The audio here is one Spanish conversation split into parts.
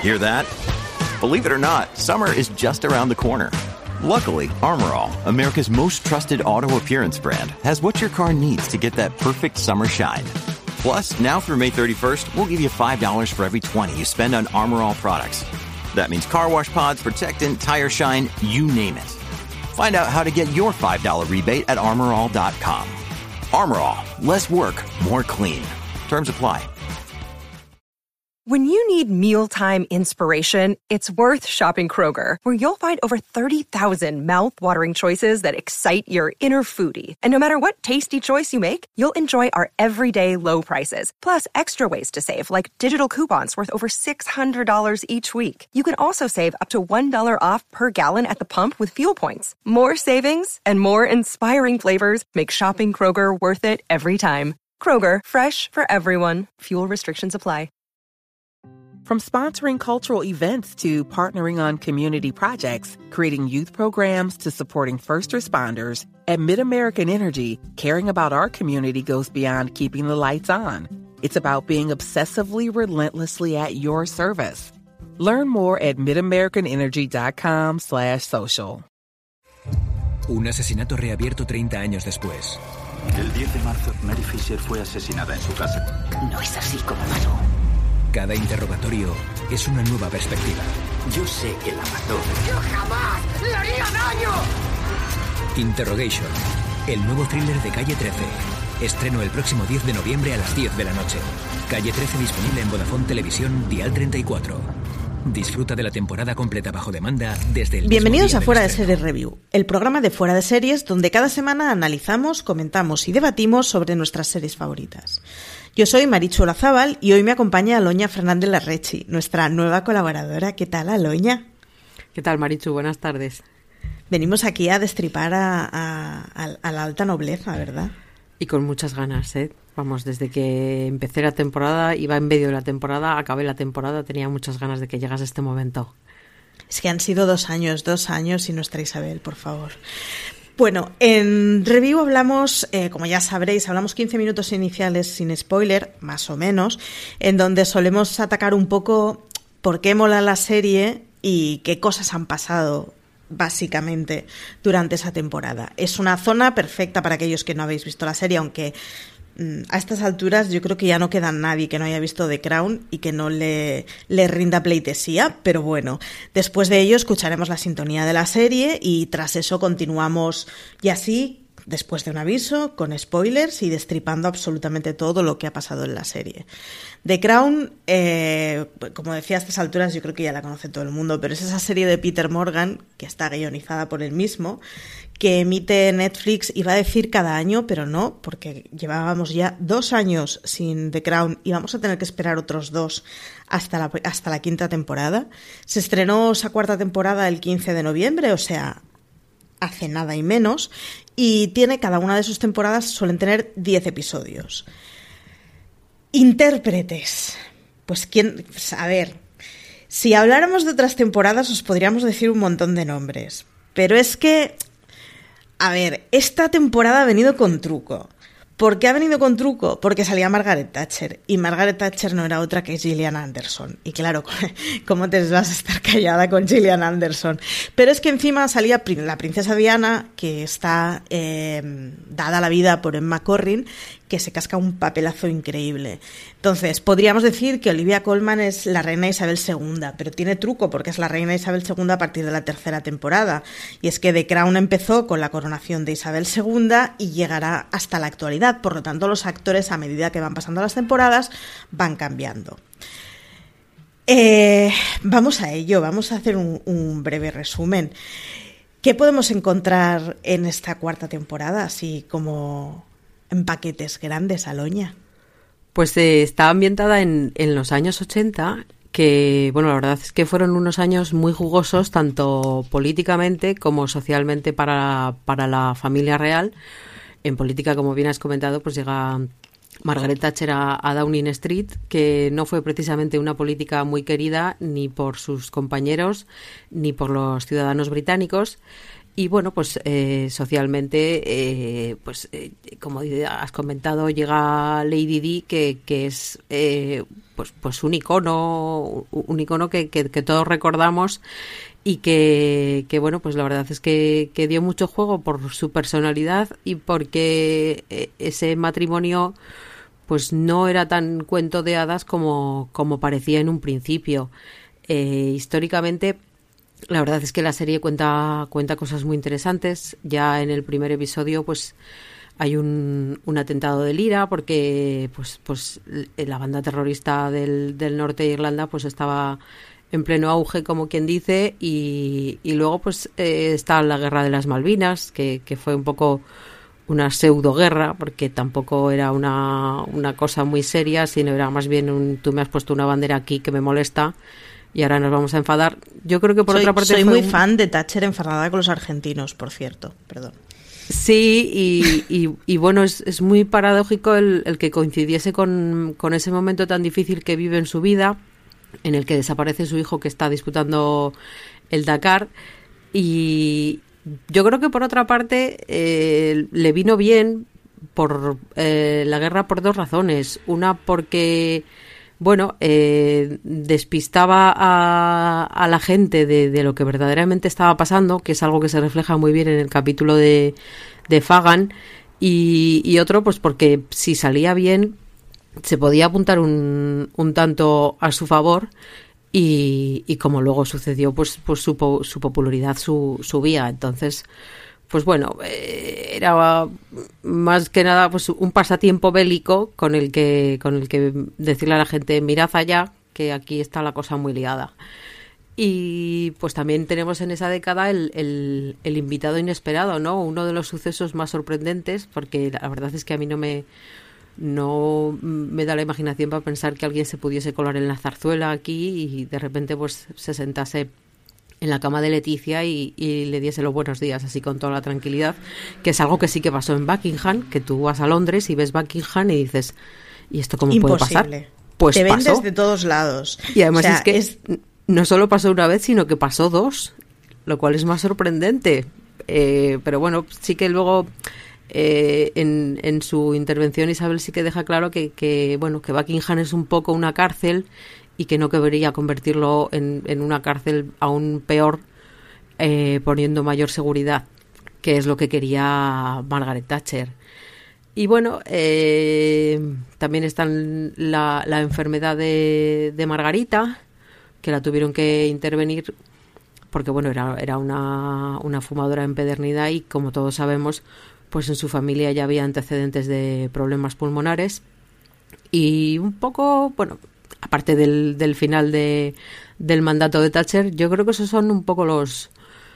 Hear that? Believe it or not, summer is just around the corner. Luckily, Armor All, America's most trusted auto appearance brand, has what your car needs to get that perfect summer shine. Plus, now through May 31st, we'll give you $5 for every $20 you spend on Armor All products. That means car wash pods, protectant, tire shine, you name it. Find out how to get your $5 rebate at armorall.com. Armor All, less work, more clean. Terms apply. When you need mealtime inspiration, it's worth shopping Kroger, where you'll find over 30,000 mouth-watering choices that excite your inner foodie. And no matter what tasty choice you make, you'll enjoy our everyday low prices, plus extra ways to save, like digital coupons worth over $600 each week. You can also save up to $1 off per gallon at the pump with fuel points. More savings and more inspiring flavors make shopping Kroger worth it every time. Kroger, fresh for everyone. Fuel restrictions apply. From sponsoring cultural events to partnering on community projects, creating youth programs to supporting first responders, at MidAmerican Energy, caring about our community goes beyond keeping the lights on. It's about being obsessively relentlessly at your service. Learn more at midamericanenergy.com/social. Un asesinato reabierto 30 años después. El 10 de marzo, Mary Fisher fue asesinada en su casa. No es así como mató. Cada interrogatorio es una nueva perspectiva. Yo sé que la mató. ¡Yo jamás le haría daño! Interrogation, el nuevo thriller de Calle 13. Estreno el próximo 10 de noviembre a las 10 de la noche. Calle 13 disponible en Vodafone Televisión, Dial 34. Disfruta de la temporada completa bajo demanda desde el Bienvenidos mismo a día Fuera de del Series Review, el programa de Fuera de Series donde cada semana analizamos, comentamos y debatimos sobre nuestras series favoritas. Yo soy Marichu Olazábal y hoy me acompaña Aloña Fernández Larrechi, nuestra nueva colaboradora. ¿Qué tal, Aloña? ¿Qué tal, Marichu? Buenas tardes. Venimos aquí a destripar a la alta nobleza, ¿verdad? Y con muchas ganas, ¿eh? Vamos, desde que empecé la temporada, iba en medio de la temporada, acabé la temporada, tenía muchas ganas de que llegase este momento. Es que han sido 2 años y nuestra Isabel, por favor. Bueno, en review hablamos, como ya sabréis, hablamos 15 minutos iniciales sin spoiler, más o menos, en donde solemos atacar un poco por qué mola la serie y qué cosas han pasado básicamente durante esa temporada. Es una zona perfecta para aquellos que no habéis visto la serie, aunque a estas alturas yo creo que ya no queda nadie que no haya visto The Crown y que no le rinda pleitesía, pero bueno, después de ello escucharemos la sintonía de la serie y tras eso continuamos y así, después de un aviso, con spoilers y destripando absolutamente todo lo que ha pasado en la serie. The Crown, como decía, a estas alturas yo creo que ya la conoce todo el mundo, pero es esa serie de Peter Morgan, que está guionizada por él mismo, que emite Netflix, iba a decir cada año, pero no, porque llevábamos ya 2 años sin The Crown y vamos a tener que esperar otros 2 hasta la 5ª temporada. Se estrenó esa 4ª temporada el 15 de noviembre, o sea, hace nada y menos, y tiene cada una de sus temporadas, suelen tener 10 episodios. Intérpretes. Pues a ver, si habláramos de otras temporadas os podríamos decir un montón de nombres, pero es que, a ver, esta temporada ha venido con truco. ¿Por qué ha venido con truco? Porque salía Margaret Thatcher, y Margaret Thatcher no era otra que Gillian Anderson. Y claro, ¿cómo te vas a estar callada con Gillian Anderson? Pero es que encima salía la princesa Diana, que está dada la vida por Emma Corrin, que se casca un papelazo increíble. Entonces, podríamos decir que Olivia Colman es la reina Isabel II, pero tiene truco porque es la reina Isabel II a partir de la 3ª temporada. Y es que The Crown empezó con la coronación de Isabel II y llegará hasta la actualidad. Por lo tanto, los actores, a medida que van pasando las temporadas, van cambiando. Vamos a ello, vamos a hacer un breve resumen. ¿Qué podemos encontrar en esta 4ª temporada, así como en paquetes grandes, Aloña? Pues está ambientada en los años 80, que, bueno, la verdad es que fueron unos años muy jugosos, tanto políticamente como socialmente para la familia real. En política, como bien has comentado, pues llega Margaret Thatcher a Downing Street, que no fue precisamente una política muy querida ni por sus compañeros ni por los ciudadanos británicos. Y bueno, pues socialmente, como has comentado, llega Lady Di, que es pues un icono que todos recordamos, y que bueno, pues la verdad es que dio mucho juego por su personalidad y porque ese matrimonio pues no era tan cuento de hadas como parecía en un principio. Históricamente, la verdad es que la serie cuenta cosas muy interesantes. Ya en el primer episodio pues hay un atentado de Lira, porque pues la banda terrorista del norte de Irlanda pues estaba en pleno auge, como quien dice, y luego pues está la guerra de las Malvinas, que fue un poco una pseudo-guerra, porque tampoco era una cosa muy seria, sino era más bien tú me has puesto una bandera aquí que me molesta y ahora nos vamos a enfadar. Yo creo que por otra parte... Soy muy fan de Thatcher enfadada con los argentinos, por cierto, perdón. Sí, y bueno, es muy paradójico el que coincidiese con ese momento tan difícil que vive en su vida, en el que desaparece su hijo que está disputando el Dakar, y yo creo que por otra parte le vino bien por la guerra por dos razones. Una, porque bueno, despistaba a la gente de lo que verdaderamente estaba pasando, que es algo que se refleja muy bien en el capítulo de Fagan, y otro pues porque si salía bien se podía apuntar un tanto a su favor, y como luego sucedió, pues su popularidad subía. Entonces, pues bueno, era más que nada pues un pasatiempo bélico con el que decirle a la gente: mirad allá, que aquí está la cosa muy liada. Y pues también tenemos en esa década el invitado inesperado, ¿no? Uno de los sucesos más sorprendentes, porque la verdad es que a mí no me da la imaginación para pensar que alguien se pudiese colar en la zarzuela aquí y de repente pues se sentase en la cama de Leticia y le diese los buenos días así con toda la tranquilidad, que es algo que sí que pasó en Buckingham, que tú vas a Londres y ves Buckingham y dices: ¿y esto cómo puede pasar? Pues te ven pasó. desde todos lados. Y además, o sea, no solo pasó una vez, sino que pasó dos, lo cual es más sorprendente. Pero bueno, sí que luego en su intervención Isabel sí que deja claro que Buckingham es un poco una cárcel y que no debería convertirlo en una cárcel aún peor, poniendo mayor seguridad, que es lo que quería Margaret Thatcher. Y bueno, también está la enfermedad de Margarita, que la tuvieron que intervenir porque bueno, era una fumadora empedernida y, como todos sabemos, pues en su familia ya había antecedentes de problemas pulmonares. Y un poco, bueno, aparte del final del mandato de Thatcher, yo creo que esos son un poco los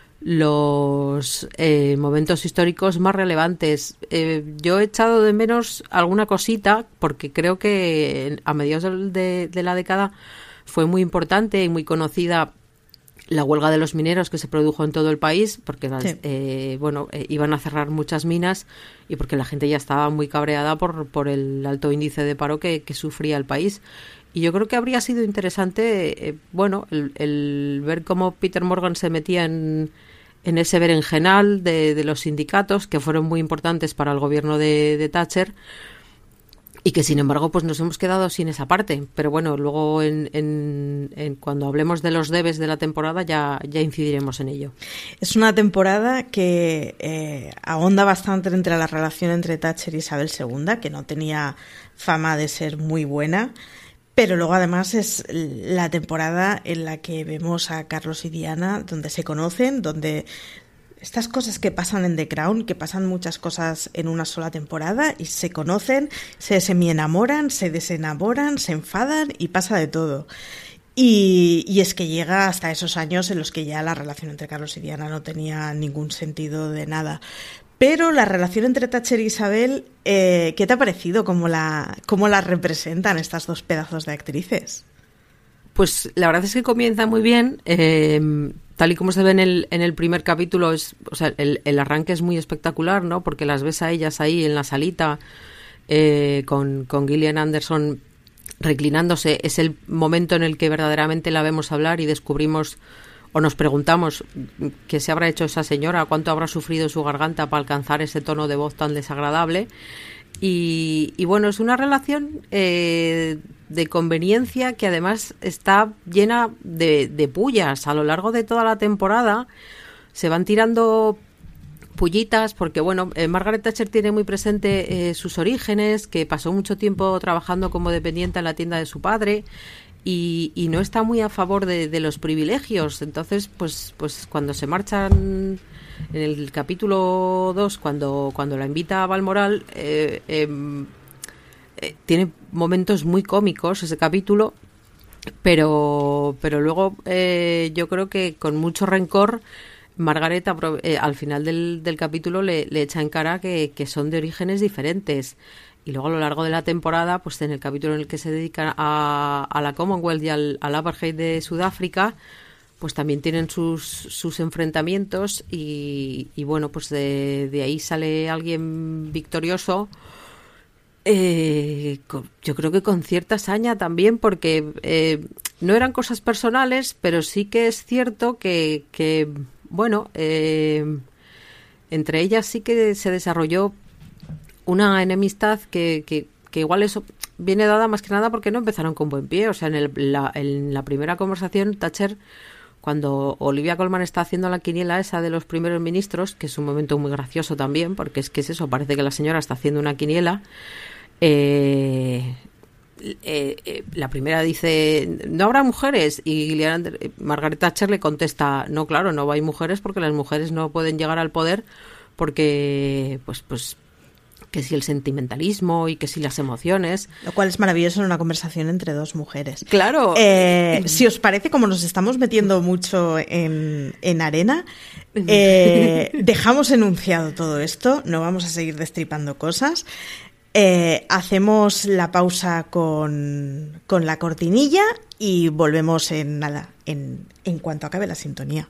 momentos históricos más relevantes. Yo he echado de menos alguna cosita porque creo que a mediados de la década fue muy importante y muy conocida la huelga de los mineros que se produjo en todo el país, porque iban a cerrar muchas minas y porque la gente ya estaba muy cabreada por el alto índice de paro que sufría el país. Y yo creo que habría sido interesante el ver cómo Peter Morgan se metía en ese berenjenal de los sindicatos, que fueron muy importantes para el gobierno de Thatcher, y que sin embargo pues nos hemos quedado sin esa parte. Pero bueno, luego cuando hablemos de los debes de la temporada ya incidiremos en ello. Es una temporada que ahonda bastante entre la relación entre Thatcher y Isabel II, que no tenía fama de ser muy buena. Pero luego además es la temporada en la que vemos a Carlos y Diana, donde se conocen, donde estas cosas que pasan en The Crown, que pasan muchas cosas en una sola temporada y se conocen, se semienamoran, se desenamoran, se enfadan y pasa de todo. Y es que llega hasta esos años en los que ya la relación entre Carlos y Diana no tenía ningún sentido de nada. Pero la relación entre Thatcher y Isabel, ¿qué te ha parecido? ¿Cómo la representan estas dos pedazos de actrices? Pues la verdad es que comienza muy bien. Tal y como se ve en el primer capítulo, el arranque es muy espectacular, ¿no? Porque las ves a ellas ahí en la salita con Gillian Anderson reclinándose. Es el momento en el que verdaderamente la vemos hablar y descubrimos o nos preguntamos qué se habrá hecho esa señora, cuánto habrá sufrido su garganta para alcanzar ese tono de voz tan desagradable. Y bueno, es una relación de conveniencia que además está llena de pullas. A lo largo de toda la temporada se van tirando pullitas porque, bueno, Margaret Thatcher tiene muy presente sus orígenes, que pasó mucho tiempo trabajando como dependiente en la tienda de su padre y no está muy a favor de los privilegios. Entonces, pues cuando se marchan... En el capítulo 2, cuando la invita a Balmoral, tiene momentos muy cómicos ese capítulo, pero luego yo creo que con mucho rencor Margaret al final del capítulo le echa en cara que son de orígenes diferentes. Y luego a lo largo de la temporada, pues en el capítulo en el que se dedica a la Commonwealth y al apartheid de Sudáfrica, pues también tienen sus enfrentamientos y bueno, pues de ahí sale alguien victorioso, yo creo que con cierta saña también, porque no eran cosas personales, pero sí que es cierto que bueno, entre ellas sí que se desarrolló una enemistad que igual eso viene dada más que nada porque no empezaron con buen pie. O sea, en la primera conversación, Thatcher, cuando Olivia Colman está haciendo la quiniela esa de los primeros ministros, que es un momento muy gracioso también, porque es eso, parece que la señora está haciendo una quiniela, la primera dice, ¿no habrá mujeres? Y Margaret Thatcher le contesta, no, claro, no hay mujeres porque las mujeres no pueden llegar al poder porque, pues que si el sentimentalismo y que si las emociones. Lo cual es maravilloso en una conversación entre dos mujeres. Claro. Si os parece, como nos estamos metiendo mucho en arena, dejamos enunciado todo esto, no vamos a seguir destripando cosas. Hacemos la pausa con la cortinilla y volvemos en nada, en cuanto acabe la sintonía.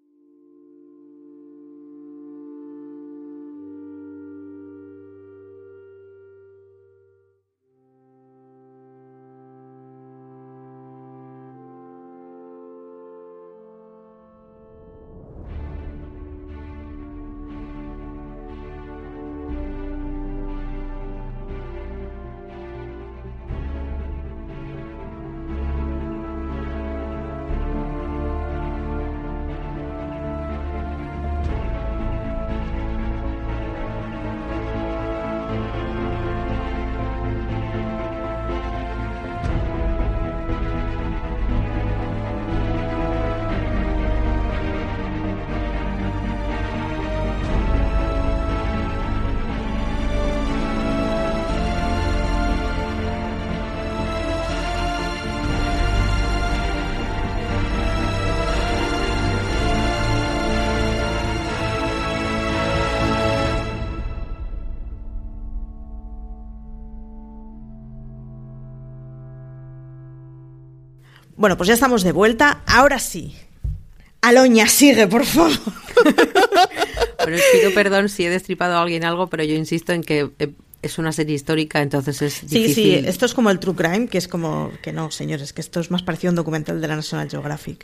Bueno, pues ya estamos de vuelta. Ahora sí. Aloña, sigue, por favor. Bueno, os pido perdón si he destripado a alguien algo, pero yo insisto en que es una serie histórica, entonces es difícil. Sí, esto es como el True Crime, que es como... Que no, señores, que esto es más parecido a un documental de la National Geographic.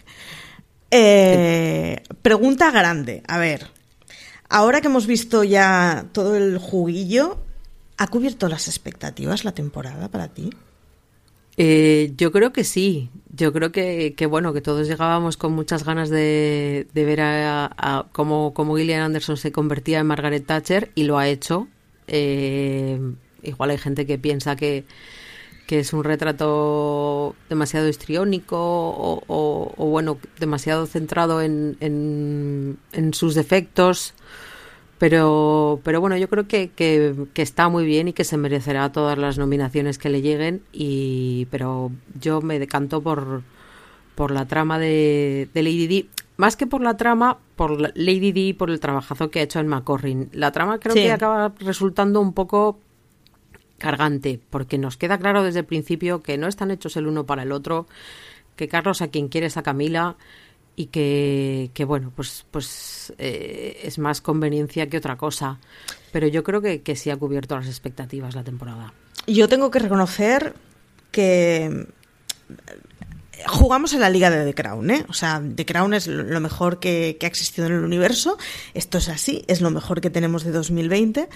Pregunta grande. A ver, ahora que hemos visto ya todo el juguillo, ¿ha cubierto las expectativas la temporada para ti? Yo creo que sí. Yo creo que bueno, que todos llegábamos con muchas ganas de ver a cómo Gillian Anderson se convertía en Margaret Thatcher, y lo ha hecho. Igual hay gente que piensa que es un retrato demasiado histriónico o bueno, demasiado centrado en sus defectos. Pero bueno, yo creo que está muy bien y que se merecerá todas las nominaciones que le lleguen, pero yo me decanto por la trama de Lady Di, más que por la trama, por Lady Di, por el trabajazo que ha hecho en McCorrin. La trama creo que acaba resultando un poco cargante, porque nos queda claro desde el principio que no están hechos el uno para el otro, que Carlos a quien quiere es a Camila, y que bueno, pues es más conveniencia que otra cosa. Pero yo creo que sí ha cubierto las expectativas la temporada. Yo tengo que reconocer que jugamos en la liga de The Crown, ¿eh? O sea, The Crown es lo mejor que ha existido en el universo. Esto es así, es lo mejor que tenemos de 2020.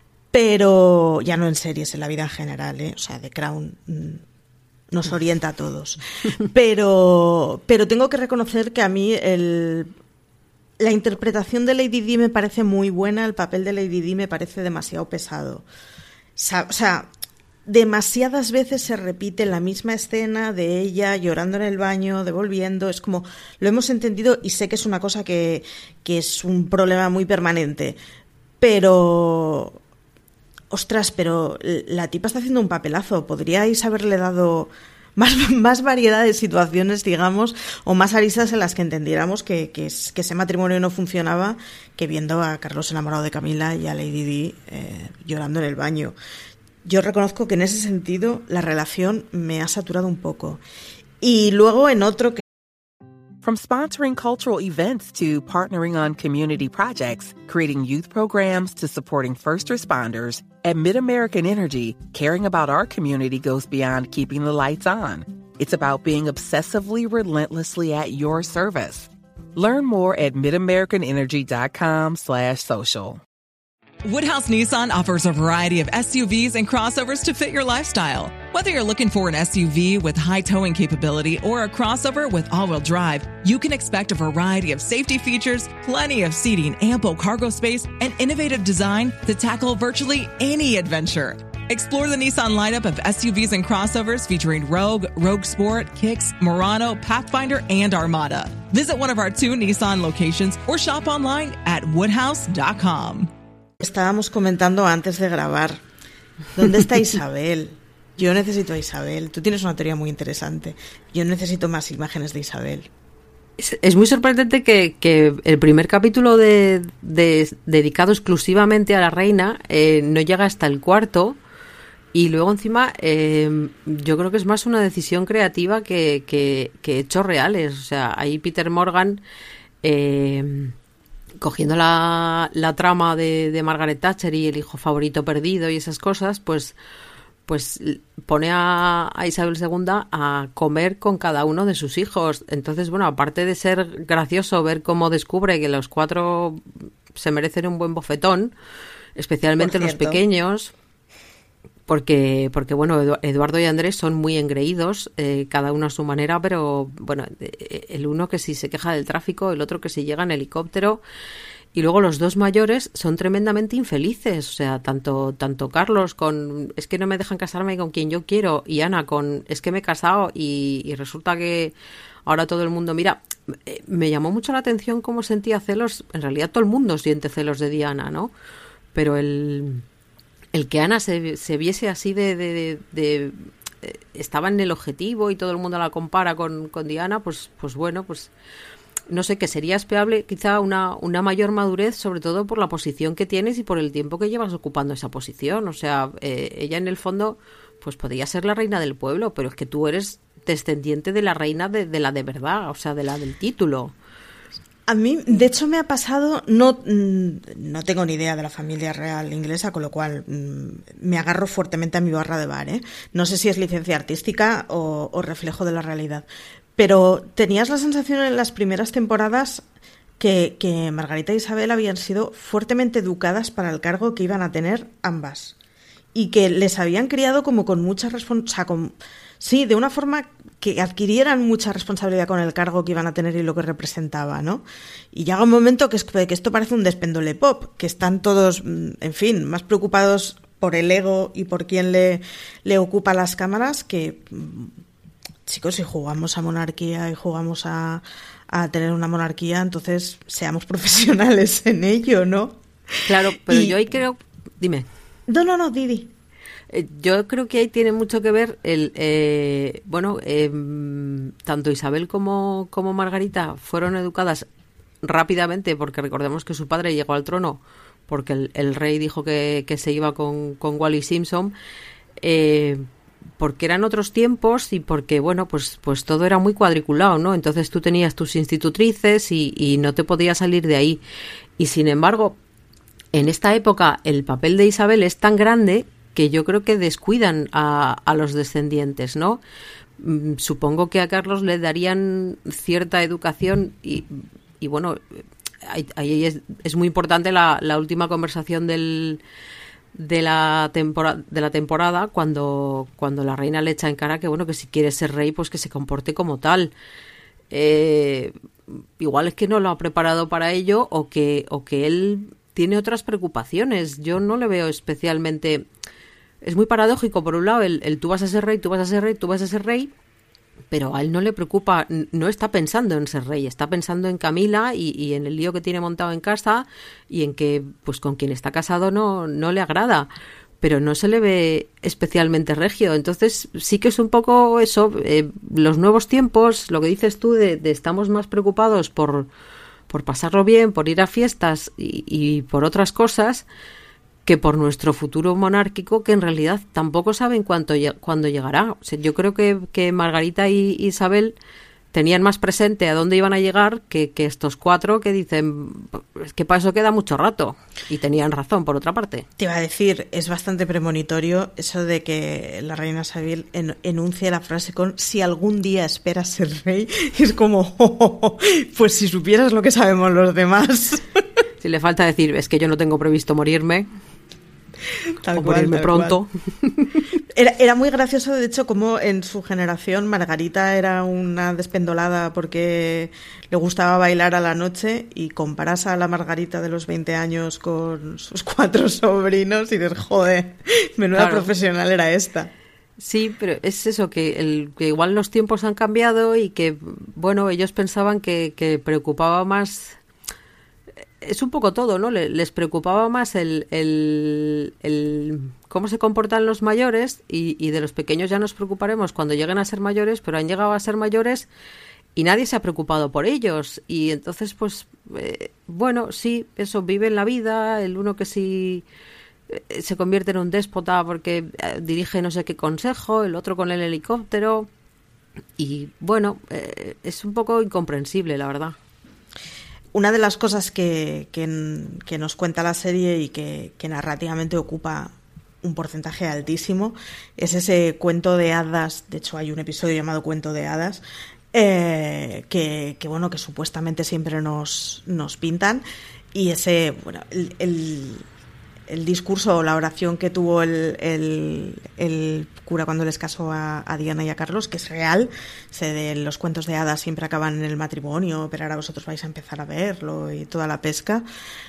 Pero ya no en series, en la vida en general, ¿eh? O sea, The Crown nos orienta a todos. Pero tengo que reconocer que a mí la interpretación de Lady Di me parece muy buena, el papel de Lady Di me parece demasiado pesado. O sea, demasiadas veces se repite la misma escena de ella llorando en el baño, devolviendo, es como, lo hemos entendido y sé que es una cosa que es un problema muy permanente, pero... Ostras, pero la tipa está haciendo un papelazo. Podríais haberle dado más variedad de situaciones, digamos, o más aristas en las que entendiéramos que ese matrimonio no funcionaba, que viendo a Carlos enamorado de Camila y a Lady Di llorando en el baño. Yo reconozco que en ese sentido la relación me ha saturado un poco. Y luego en otro que... From sponsoring cultural events to partnering on community projects, creating youth programs to supporting first responders, at MidAmerican Energy, caring about our community goes beyond keeping the lights on. It's about being obsessively relentlessly at your service. Learn more at midamericanenergy.com/social. Woodhouse Nissan offers a variety of SUVs and crossovers to fit your lifestyle. Whether you're looking for an SUV with high towing capability or a crossover with all-wheel drive, you can expect a variety of safety features, plenty of seating, ample cargo space, and innovative design to tackle virtually any adventure. Explore the Nissan lineup of SUVs and crossovers featuring Rogue, Rogue Sport, Kicks, Murano, Pathfinder, and Armada. Visit one of our 2 Nissan locations or shop online at woodhouse.com. Estábamos comentando antes de grabar, ¿dónde está Isabel? Yo necesito a Isabel. Tú tienes una teoría muy interesante. Yo necesito más imágenes de Isabel. Es muy sorprendente que el primer capítulo dedicado exclusivamente a la reina no llega hasta el 4, y luego encima yo creo que es más una decisión creativa que hechos reales. O sea, ahí Peter Morgan... cogiendo la trama de Margaret Thatcher y el hijo favorito perdido y esas cosas, pues pone a Isabel II a comer con cada uno de sus hijos. Entonces, bueno, aparte de ser gracioso ver cómo descubre que los 4 se merecen un buen bofetón, especialmente los pequeños, porque bueno, Eduardo y Andrés son muy engreídos, cada uno a su manera, pero bueno, el uno que si se queja del tráfico, el otro que si llega en helicóptero, y luego los 2 mayores son tremendamente infelices. O sea, tanto Carlos con es que no me dejan casarme con quien yo quiero, y Ana con es que me he casado y resulta que ahora todo el mundo... Mira, me llamó mucho la atención cómo sentía celos. En realidad todo el mundo siente celos de Diana, ¿no? Pero el que Ana se viese así estaba en el objetivo y todo el mundo la compara con Diana, pues bueno, pues no sé, que sería esperable quizá una mayor madurez, sobre todo por la posición que tienes y por el tiempo que llevas ocupando esa posición. O sea, ella en el fondo pues podría ser la reina del pueblo, pero es que tú eres descendiente de la reina de la de verdad, o sea, de la del título. A mí, de hecho, me ha pasado, no tengo ni idea de la familia real inglesa, con lo cual me agarro fuertemente a mi barra de bar, ¿eh? No sé si es licencia artística o reflejo de la realidad. Pero tenías la sensación en las primeras temporadas que Margarita e Isabel habían sido fuertemente educadas para el cargo que iban a tener ambas. Y que les habían criado como con mucha responsabilidad, sí, de una forma que adquirieran mucha responsabilidad con el cargo que iban a tener y lo que representaba, ¿no? Y llega un momento que esto parece un despéndole pop, que están todos, en fin, más preocupados por el ego y por quién le ocupa las cámaras que... Chicos, si jugamos a monarquía y jugamos a tener una monarquía, entonces seamos profesionales en ello, ¿no? Claro, pero yo ahí creo... Dime. No, Didi. Yo creo que ahí tiene mucho que ver tanto Isabel como Margarita fueron educadas rápidamente, porque recordemos que su padre llegó al trono porque el rey dijo que se iba con Wally Simpson, porque eran otros tiempos y porque, bueno, pues todo era muy cuadriculado, ¿no? Entonces tú tenías tus institutrices y no te podías salir de ahí. Y sin embargo, en esta época el papel de Isabel es tan grande que yo creo que descuidan a los descendientes, ¿no? supongo que a Carlos le darían cierta educación y bueno, ahí es muy importante la última conversación de la temporada cuando la reina le echa en cara que bueno, que si quiere ser rey pues que se comporte como tal. Igual es que no lo ha preparado para ello o que él tiene otras preocupaciones. Yo no le veo especialmente. Es muy paradójico, por un lado, el tú vas a ser rey, tú vas a ser rey, tú vas a ser rey, pero a él no le preocupa, no está pensando en ser rey, está pensando en Camila y en el lío que tiene montado en casa y en que pues con quien está casado no le agrada, pero no se le ve especialmente regio. Entonces sí que es un poco eso, los nuevos tiempos, lo que dices tú de estamos más preocupados por pasarlo bien, por ir a fiestas y por otras cosas, que por nuestro futuro monárquico, que en realidad tampoco saben cuándo llegará. O sea, yo creo que Margarita y Isabel tenían más presente a dónde iban a llegar que estos cuatro que dicen es que para eso queda mucho rato. Y tenían razón, por otra parte. Te iba a decir, es bastante premonitorio eso de que la reina Isabel enuncie la frase con si algún día esperas ser rey. Es como, pues si supieras lo que sabemos los demás. Si le falta decir, es que yo no tengo previsto morirme. Tal o cual, morirme tal pronto. Cual. Era muy gracioso, de hecho, como en su generación Margarita era una despendolada porque le gustaba bailar a la noche, y comparas a la Margarita de los 20 años con sus 4 sobrinos y dices, joder, menuda claro. Profesional era esta. Sí, pero es eso, que igual los tiempos han cambiado y que, bueno, ellos pensaban que preocupaba más. Es un poco todo, ¿no? Les preocupaba más el cómo se comportan los mayores y de los pequeños ya nos preocuparemos cuando lleguen a ser mayores, pero han llegado a ser mayores y nadie se ha preocupado por ellos. Y entonces, pues, bueno, sí, eso, viven la vida, el uno que sí se convierte en un déspota porque dirige no sé qué consejo, el otro con el helicóptero. Y, bueno, es un poco incomprensible, la verdad. Una de las cosas que nos cuenta la serie y que narrativamente ocupa un porcentaje altísimo es ese cuento de hadas. De hecho, hay un episodio llamado Cuento de Hadas que bueno, que supuestamente siempre nos pintan, y ese, bueno, el discurso o la oración que tuvo el cura cuando les casó a Diana y a Carlos, que es real. Los cuentos de hadas siempre acaban en el matrimonio, pero ahora vosotros vais a empezar a verlo y toda la pesca.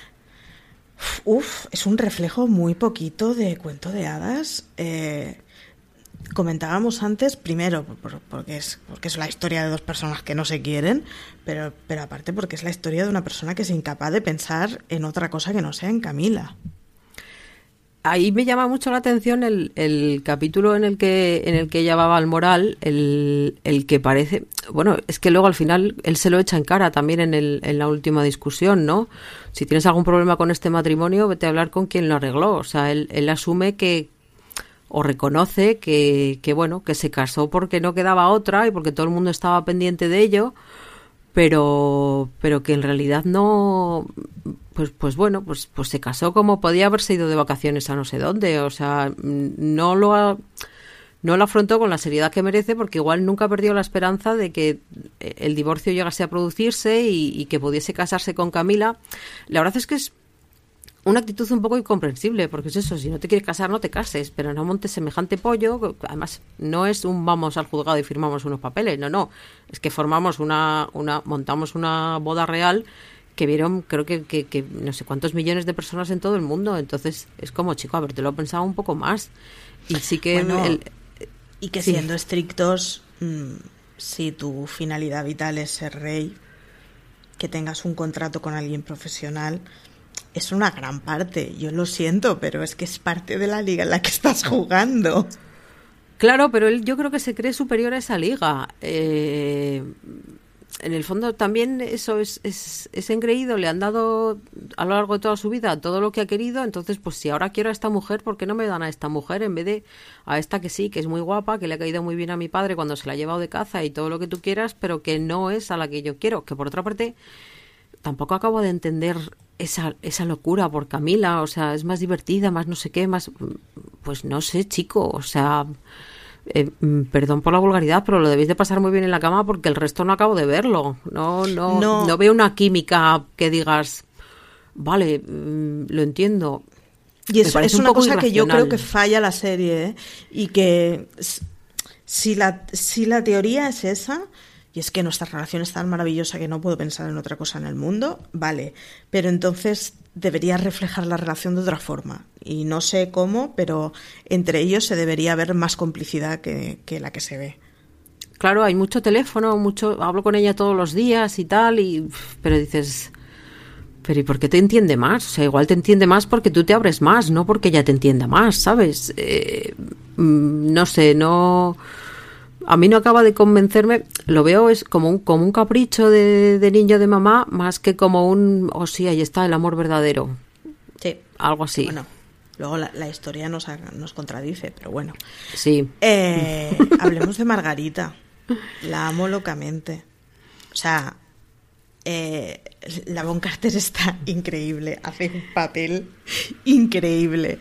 Es un reflejo muy poquito de cuento de hadas. Comentábamos antes, primero, porque es la historia de dos personas que no se quieren, pero aparte porque es la historia de una persona que es incapaz de pensar en otra cosa que no sea en Camila. Ahí me llama mucho la atención el capítulo en el que ella va al moral, el que parece, bueno, es que luego al final él se lo echa en cara también en la última discusión, ¿no? Si tienes algún problema con este matrimonio, vete a hablar con quien lo arregló. O sea, él asume que, o reconoce que bueno, que se casó porque no quedaba otra y porque todo el mundo estaba pendiente de ello, pero que en realidad no, pues bueno, pues se casó como podía haberse ido de vacaciones a no sé dónde. O sea, no lo afrontó con la seriedad que merece, porque igual nunca perdió la esperanza de que el divorcio llegase a producirse y que pudiese casarse con Camila. La verdad es que es una actitud un poco incomprensible, porque es eso, si no te quieres casar, no te cases, pero no montes semejante pollo. Además, no es un vamos al juzgado y firmamos unos papeles, no, es que montamos una boda real que vieron, creo que no sé cuántos millones de personas en todo el mundo. Entonces, es como, chico, habértelo pensado un poco más. Y sí que... Bueno, y que siendo estrictos, si tu finalidad vital es ser rey, que tengas un contrato con alguien profesional, es una gran parte. Yo lo siento, pero es que es parte de la liga en la que estás jugando. Claro, pero él yo creo que se cree superior a esa liga. En el fondo también eso es engreído, le han dado a lo largo de toda su vida todo lo que ha querido. Entonces, pues si ahora quiero a esta mujer, ¿por qué no me dan a esta mujer en vez de a esta que sí, que es muy guapa, que le ha caído muy bien a mi padre cuando se la ha llevado de caza y todo lo que tú quieras, pero que no es a la que yo quiero? Que por otra parte, tampoco acabo de entender esa locura por Camila. O sea, es más divertida, más no sé qué, más, pues no sé, chico, o sea, perdón por la vulgaridad, pero lo debéis de pasar muy bien en la cama porque el resto no acabo de verlo. No veo una química que digas, vale, lo entiendo. Y eso es una cosa que yo creo que falla la serie, ¿eh? Y que si la teoría es esa, y es que nuestra relación es tan maravillosa que no puedo pensar en otra cosa en el mundo, vale, pero entonces debería reflejar la relación de otra forma. Y no sé cómo, pero entre ellos se debería ver más complicidad que la que se ve. Claro, hay mucho teléfono, hablo con ella todos los días y tal, pero dices, pero ¿y por qué te entiende más? O sea, igual te entiende más porque tú te abres más, no porque ella te entienda más, ¿sabes? No sé, no... A mí no acaba de convencerme, lo veo es como un capricho de niño de mamá, más que como sí, ahí está el amor verdadero. Sí. Algo así. Bueno, luego la historia nos contradice, pero bueno. Sí. Hablemos de Margarita. La amo locamente. O sea, la Von Carter está increíble, hace un papel increíble.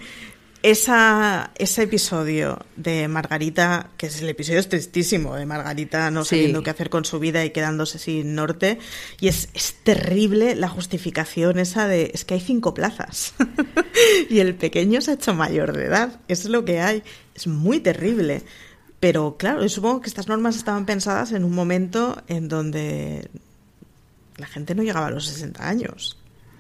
Ese episodio de Margarita, que es el episodio tristísimo de Margarita no sabiendo qué hacer con su vida y quedándose sin norte, y es terrible la justificación esa de es que hay 5 plazas y el pequeño se ha hecho mayor de edad, es lo que hay, es muy terrible. Pero claro, yo supongo que estas normas estaban pensadas en un momento en donde la gente no llegaba a los 60 años.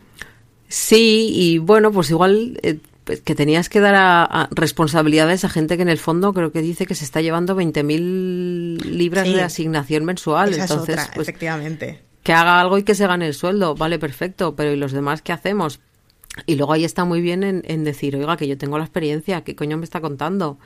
Sí, y bueno, pues igual... que tenías que dar a responsabilidades a gente que en el fondo creo que dice que se está llevando 20.000 libras de asignación mensual. Esa entonces, es otra, pues, efectivamente. Que haga algo y que se gane el sueldo, vale, perfecto, pero ¿y los demás qué hacemos? Y luego ahí está muy bien en decir, oiga, que yo tengo la experiencia, ¿qué coño me está contando?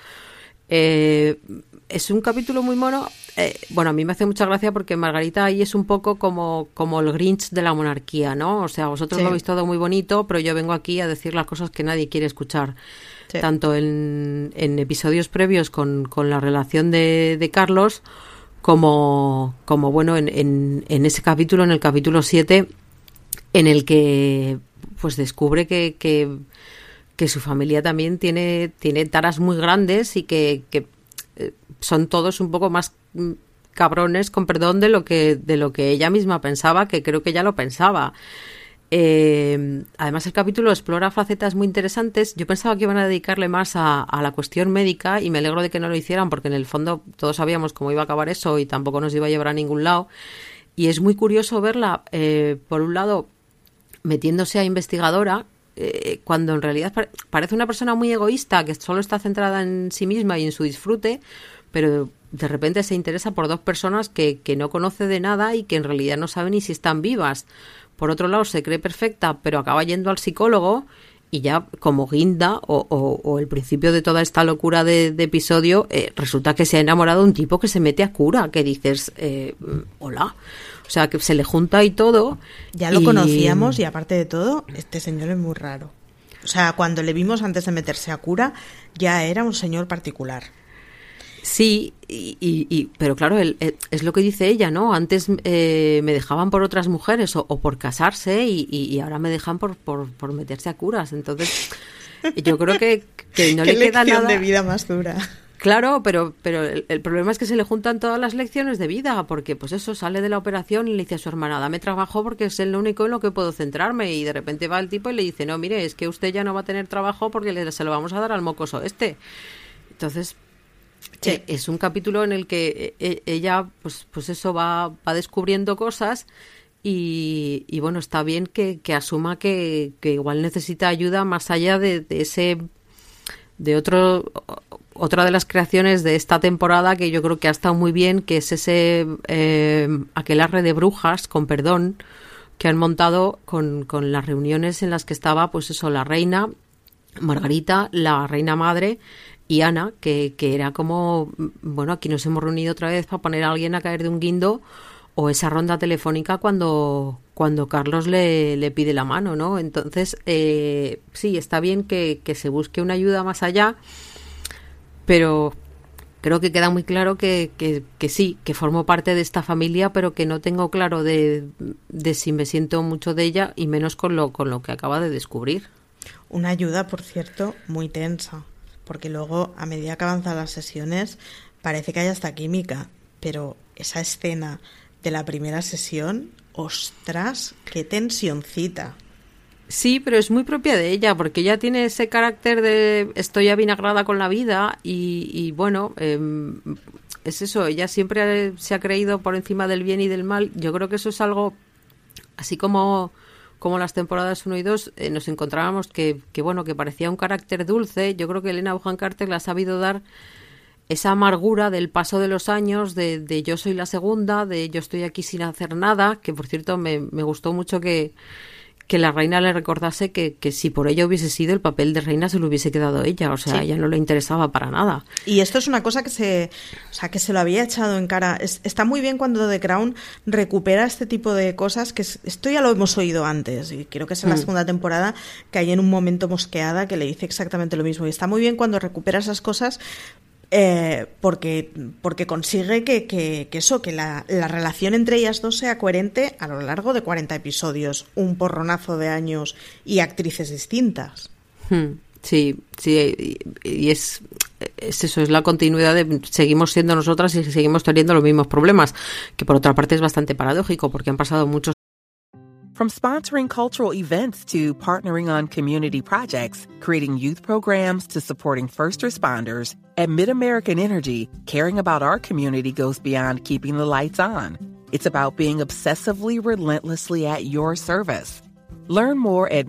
Es un capítulo muy mono. Bueno, a mí me hace mucha gracia porque Margarita ahí es un poco como el Grinch de la monarquía, ¿no? O sea, vosotros lo habéis todo muy bonito, pero yo vengo aquí a decir las cosas que nadie quiere escuchar. Sí. Tanto en episodios previos con la relación de Carlos, como bueno, en ese capítulo, en el capítulo 7, en el que pues descubre que su familia también tiene taras muy grandes y que son todos un poco más cabrones, con perdón, de lo que ella misma pensaba, que creo que ella lo pensaba. Además, el capítulo explora facetas muy interesantes. Yo pensaba que iban a dedicarle más a la cuestión médica y me alegro de que no lo hicieran porque en el fondo todos sabíamos cómo iba a acabar eso y tampoco nos iba a llevar a ningún lado. Y es muy curioso verla, por un lado, metiéndose a investigadora, cuando en realidad parece una persona muy egoísta que solo está centrada en sí misma y en su disfrute, pero de repente se interesa por 2 personas que no conoce de nada y que en realidad no sabe ni si están vivas. Por otro lado, se cree perfecta, pero acaba yendo al psicólogo y ya como guinda o el principio de toda esta locura de episodio, resulta que se ha enamorado de un tipo que se mete a cura, que dices, hola. O sea, que se le junta y todo. Ya lo conocíamos y aparte de todo, este señor es muy raro. O sea, cuando le vimos antes de meterse a cura, ya era un señor particular. Sí, pero claro, es lo que dice ella, ¿no? Antes me dejaban por otras mujeres o por casarse y ahora me dejan por meterse a curas. Entonces, yo creo que no le queda nada. Qué lección de vida más dura. Claro, pero el problema es que se le juntan todas las lecciones de vida, porque pues eso, sale de la operación y le dice a su hermana, dame trabajo porque es lo único en lo que puedo centrarme, y de repente va el tipo y le dice, no, mire, es que usted ya no va a tener trabajo porque se lo vamos a dar al mocoso este. Entonces, es un capítulo en el que ella, pues eso, va descubriendo cosas y bueno, está bien que asuma que igual necesita ayuda más allá de ese... otra de las creaciones de esta temporada que yo creo que ha estado muy bien, que es ese aquelarre de brujas, con perdón, que han montado con las reuniones en las que estaba, pues eso, la reina Margarita, la reina madre y Ana, que era como, bueno, aquí nos hemos reunido otra vez para poner a alguien a caer de un guindo, o esa ronda telefónica cuando Carlos le pide la mano, ¿no? Entonces, sí, está bien que se busque una ayuda más allá, pero creo que queda muy claro que sí, que formo parte de esta familia, pero que no tengo claro de si me siento mucho de ella, y menos con lo que acaba de descubrir. Una ayuda, por cierto, muy tensa, porque luego, a medida que avanzan las sesiones, parece que hay hasta química, pero esa escena de la primera sesión, ¡ostras! ¡Qué tensioncita! Sí, pero es muy propia de ella, porque ella tiene ese carácter de estoy avinagrada con la vida y bueno, es eso, ella siempre se ha creído por encima del bien y del mal. Yo creo que eso es algo, así como las temporadas 1 y 2 nos encontrábamos que bueno, que parecía un carácter dulce. Yo creo que Helena Bonham Carter le ha sabido dar esa amargura del paso de los años, de yo soy la segunda, de yo estoy aquí sin hacer nada, que por cierto me gustó mucho que la reina le recordase que si por ella hubiese sido, el papel de reina se lo hubiese quedado ella, o sea, a ella no le interesaba para nada. Y esto es una cosa que se lo había echado en cara. Está muy bien cuando The Crown recupera este tipo de cosas, que esto ya lo hemos oído antes, y creo que es en la segunda temporada, que hay en un momento Mosqueada que le dice exactamente lo mismo, y está muy bien cuando recupera esas cosas, porque consigue que la relación entre ellas dos sea coherente a lo largo de 40 episodios, un porronazo de años y actrices distintas. Sí, y es eso, es la continuidad de seguimos siendo nosotras y seguimos teniendo los mismos problemas, que por otra parte es bastante paradójico, porque han pasado muchos. From sponsoring cultural events to partnering on community projects, creating youth programs to supporting first responders, at MidAmerican Energy, caring about our community goes beyond keeping the lights on. It's about being obsessively relentlessly at your service. Learn more at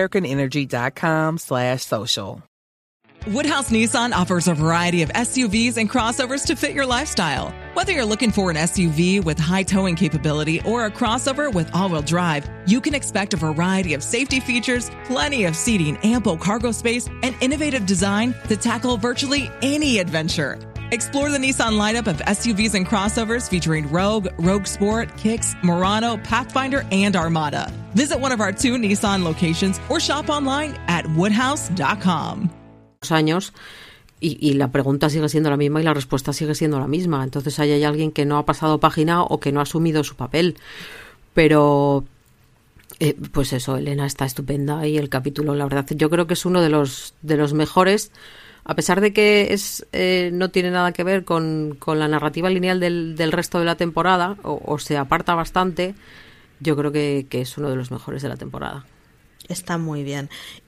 midamericanenergy.com/social. Woodhouse Nissan offers a variety of SUVs and crossovers to fit your lifestyle. Whether you're looking for an SUV with high towing capability or a crossover with all-wheel drive, you can expect a variety of safety features, plenty of seating, ample cargo space, and innovative design to tackle virtually any adventure. Explore the Nissan lineup of SUVs and crossovers featuring Rogue, Rogue Sport, Kicks, Murano, Pathfinder, and Armada. Visit one of our 2 Nissan locations or shop online at woodhouse.com. Años y la pregunta sigue siendo la misma y la respuesta sigue siendo la misma. Entonces ahí hay alguien que no ha pasado página o que no ha asumido su papel. Pero pues eso, Helena está estupenda y el capítulo, la verdad, yo creo que es uno de los mejores, a pesar de que no tiene nada que ver con la narrativa lineal del resto de la temporada o se aparta bastante. Yo creo que es uno de los mejores de la temporada. Está muy bien.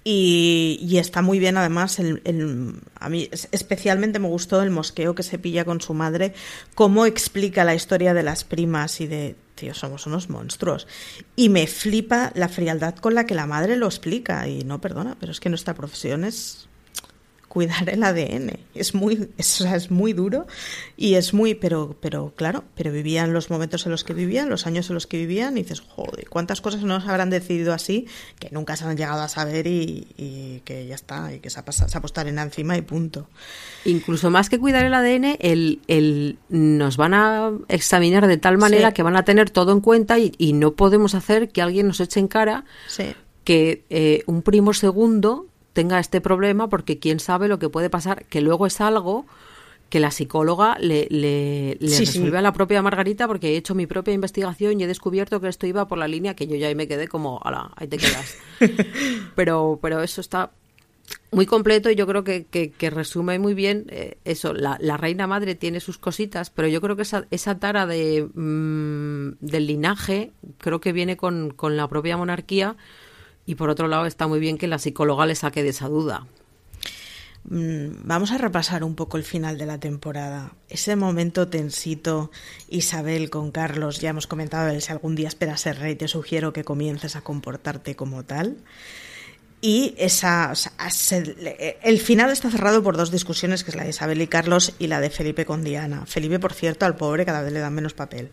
Y está muy bien, además, a mí especialmente me gustó el mosqueo que se pilla con su madre, cómo explica la historia de las primas y de, tío, somos unos monstruos. Y me flipa la frialdad con la que la madre lo explica. Y no, perdona, pero es que nuestra profesión es cuidar el ADN. Es muy duro y es muy, pero claro, pero vivían los momentos en los que vivían, los años en los que vivían, y dices, joder, cuántas cosas no se habrán decidido así que nunca se han llegado a saber y que ya está, y que se ha puesto arena encima y punto. Incluso más que cuidar el ADN, nos van a examinar de tal manera que van a tener todo en cuenta y no podemos hacer que alguien nos eche en cara que un primo segundo tenga este problema, porque quién sabe lo que puede pasar, que luego es algo que la psicóloga le resuelve a la propia Margarita, porque he hecho mi propia investigación y he descubierto que esto iba por la línea que yo ya me quedé como, ala, ahí te quedas. pero eso está muy completo y yo creo que resume muy bien eso. La reina madre tiene sus cositas, pero yo creo que esa tara del linaje creo que viene con la propia monarquía. Y por otro lado está muy bien que la psicóloga le saque de esa duda. Vamos a repasar un poco el final de la temporada. Ese momento tensito, Isabel con Carlos, ya hemos comentado, si algún día esperas ser rey, te sugiero que comiences a comportarte como tal. Y el final está cerrado por 2 discusiones, que es la de Isabel y Carlos y la de Felipe con Diana. Felipe, por cierto, al pobre cada vez le dan menos papel.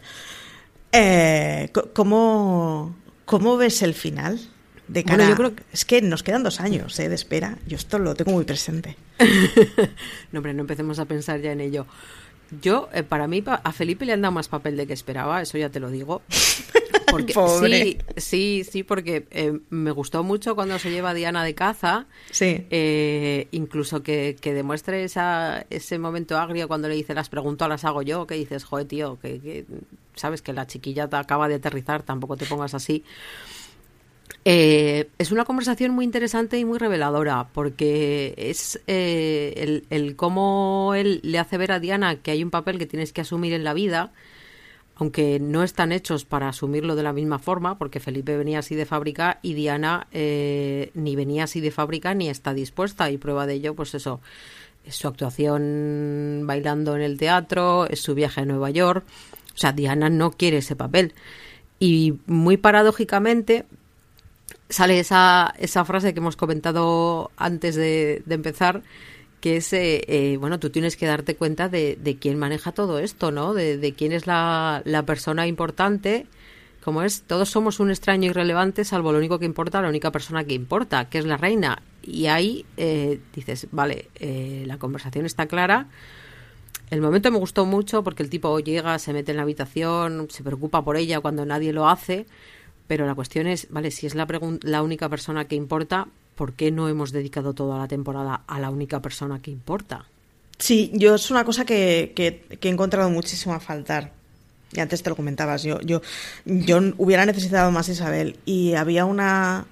¿Cómo ves el final? De cara, yo creo que es que nos quedan 2 años de espera. Yo esto lo tengo muy presente. No, hombre, no empecemos a pensar ya en ello. Yo, para mí, a Felipe le han dado más papel de que esperaba, eso ya te lo digo. Porque, pobre. Sí, porque me gustó mucho cuando se lleva a Diana de caza. Sí. Incluso que demuestre ese momento agrio cuando le dice, las pregunto, las hago yo, que dices, joder, tío, que sabes que la chiquilla te acaba de aterrizar, tampoco te pongas así. Es una conversación muy interesante y muy reveladora, porque es el cómo él le hace ver a Diana que hay un papel que tienes que asumir en la vida, aunque no están hechos para asumirlo de la misma forma, porque Felipe venía así de fábrica y Diana ni venía así de fábrica ni está dispuesta, y prueba de ello, pues eso, es su actuación bailando en el teatro, es su viaje a Nueva York. O sea, Diana no quiere ese papel. Y muy paradójicamente sale esa frase que hemos comentado antes de empezar, que es, bueno, tú tienes que darte cuenta de quién maneja todo esto, ¿no? De quién es la persona importante. Como es, todos somos un extraño irrelevante, salvo lo único que importa, la única persona que importa, que es la reina. Y ahí dices, vale, la conversación está clara. El momento me gustó mucho porque el tipo llega, se mete en la habitación, se preocupa por ella cuando nadie lo hace. Pero la cuestión es, vale, si es la única persona que importa, ¿por qué no hemos dedicado toda la temporada a la única persona que importa? Sí, yo es una cosa que he encontrado muchísimo a faltar. Y antes te lo comentabas, yo hubiera necesitado más Isabel. Y había una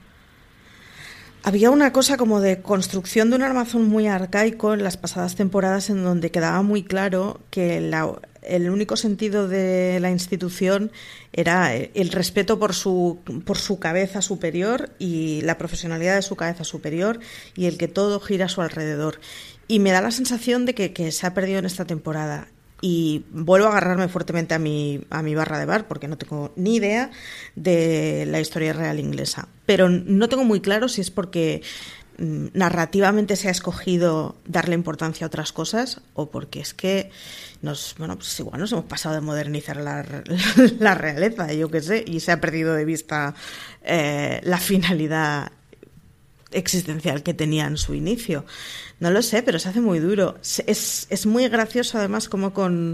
cosa como de construcción de un armazón muy arcaico en las pasadas temporadas, en donde quedaba muy claro que el único sentido de la institución era el respeto por su cabeza superior y la profesionalidad de su cabeza superior, y el que todo gira a su alrededor. Y me da la sensación de que se ha perdido en esta temporada. Y vuelvo a agarrarme fuertemente a mi barra de bar, porque no tengo ni idea de la historia real inglesa. Pero no tengo muy claro si es porque narrativamente se ha escogido darle importancia a otras cosas, o porque es que pues igual nos hemos pasado de modernizar la realeza, yo qué sé, y se ha perdido de vista la finalidad existencial que tenía en su inicio. No lo sé, pero se hace muy duro. Es muy gracioso, además, como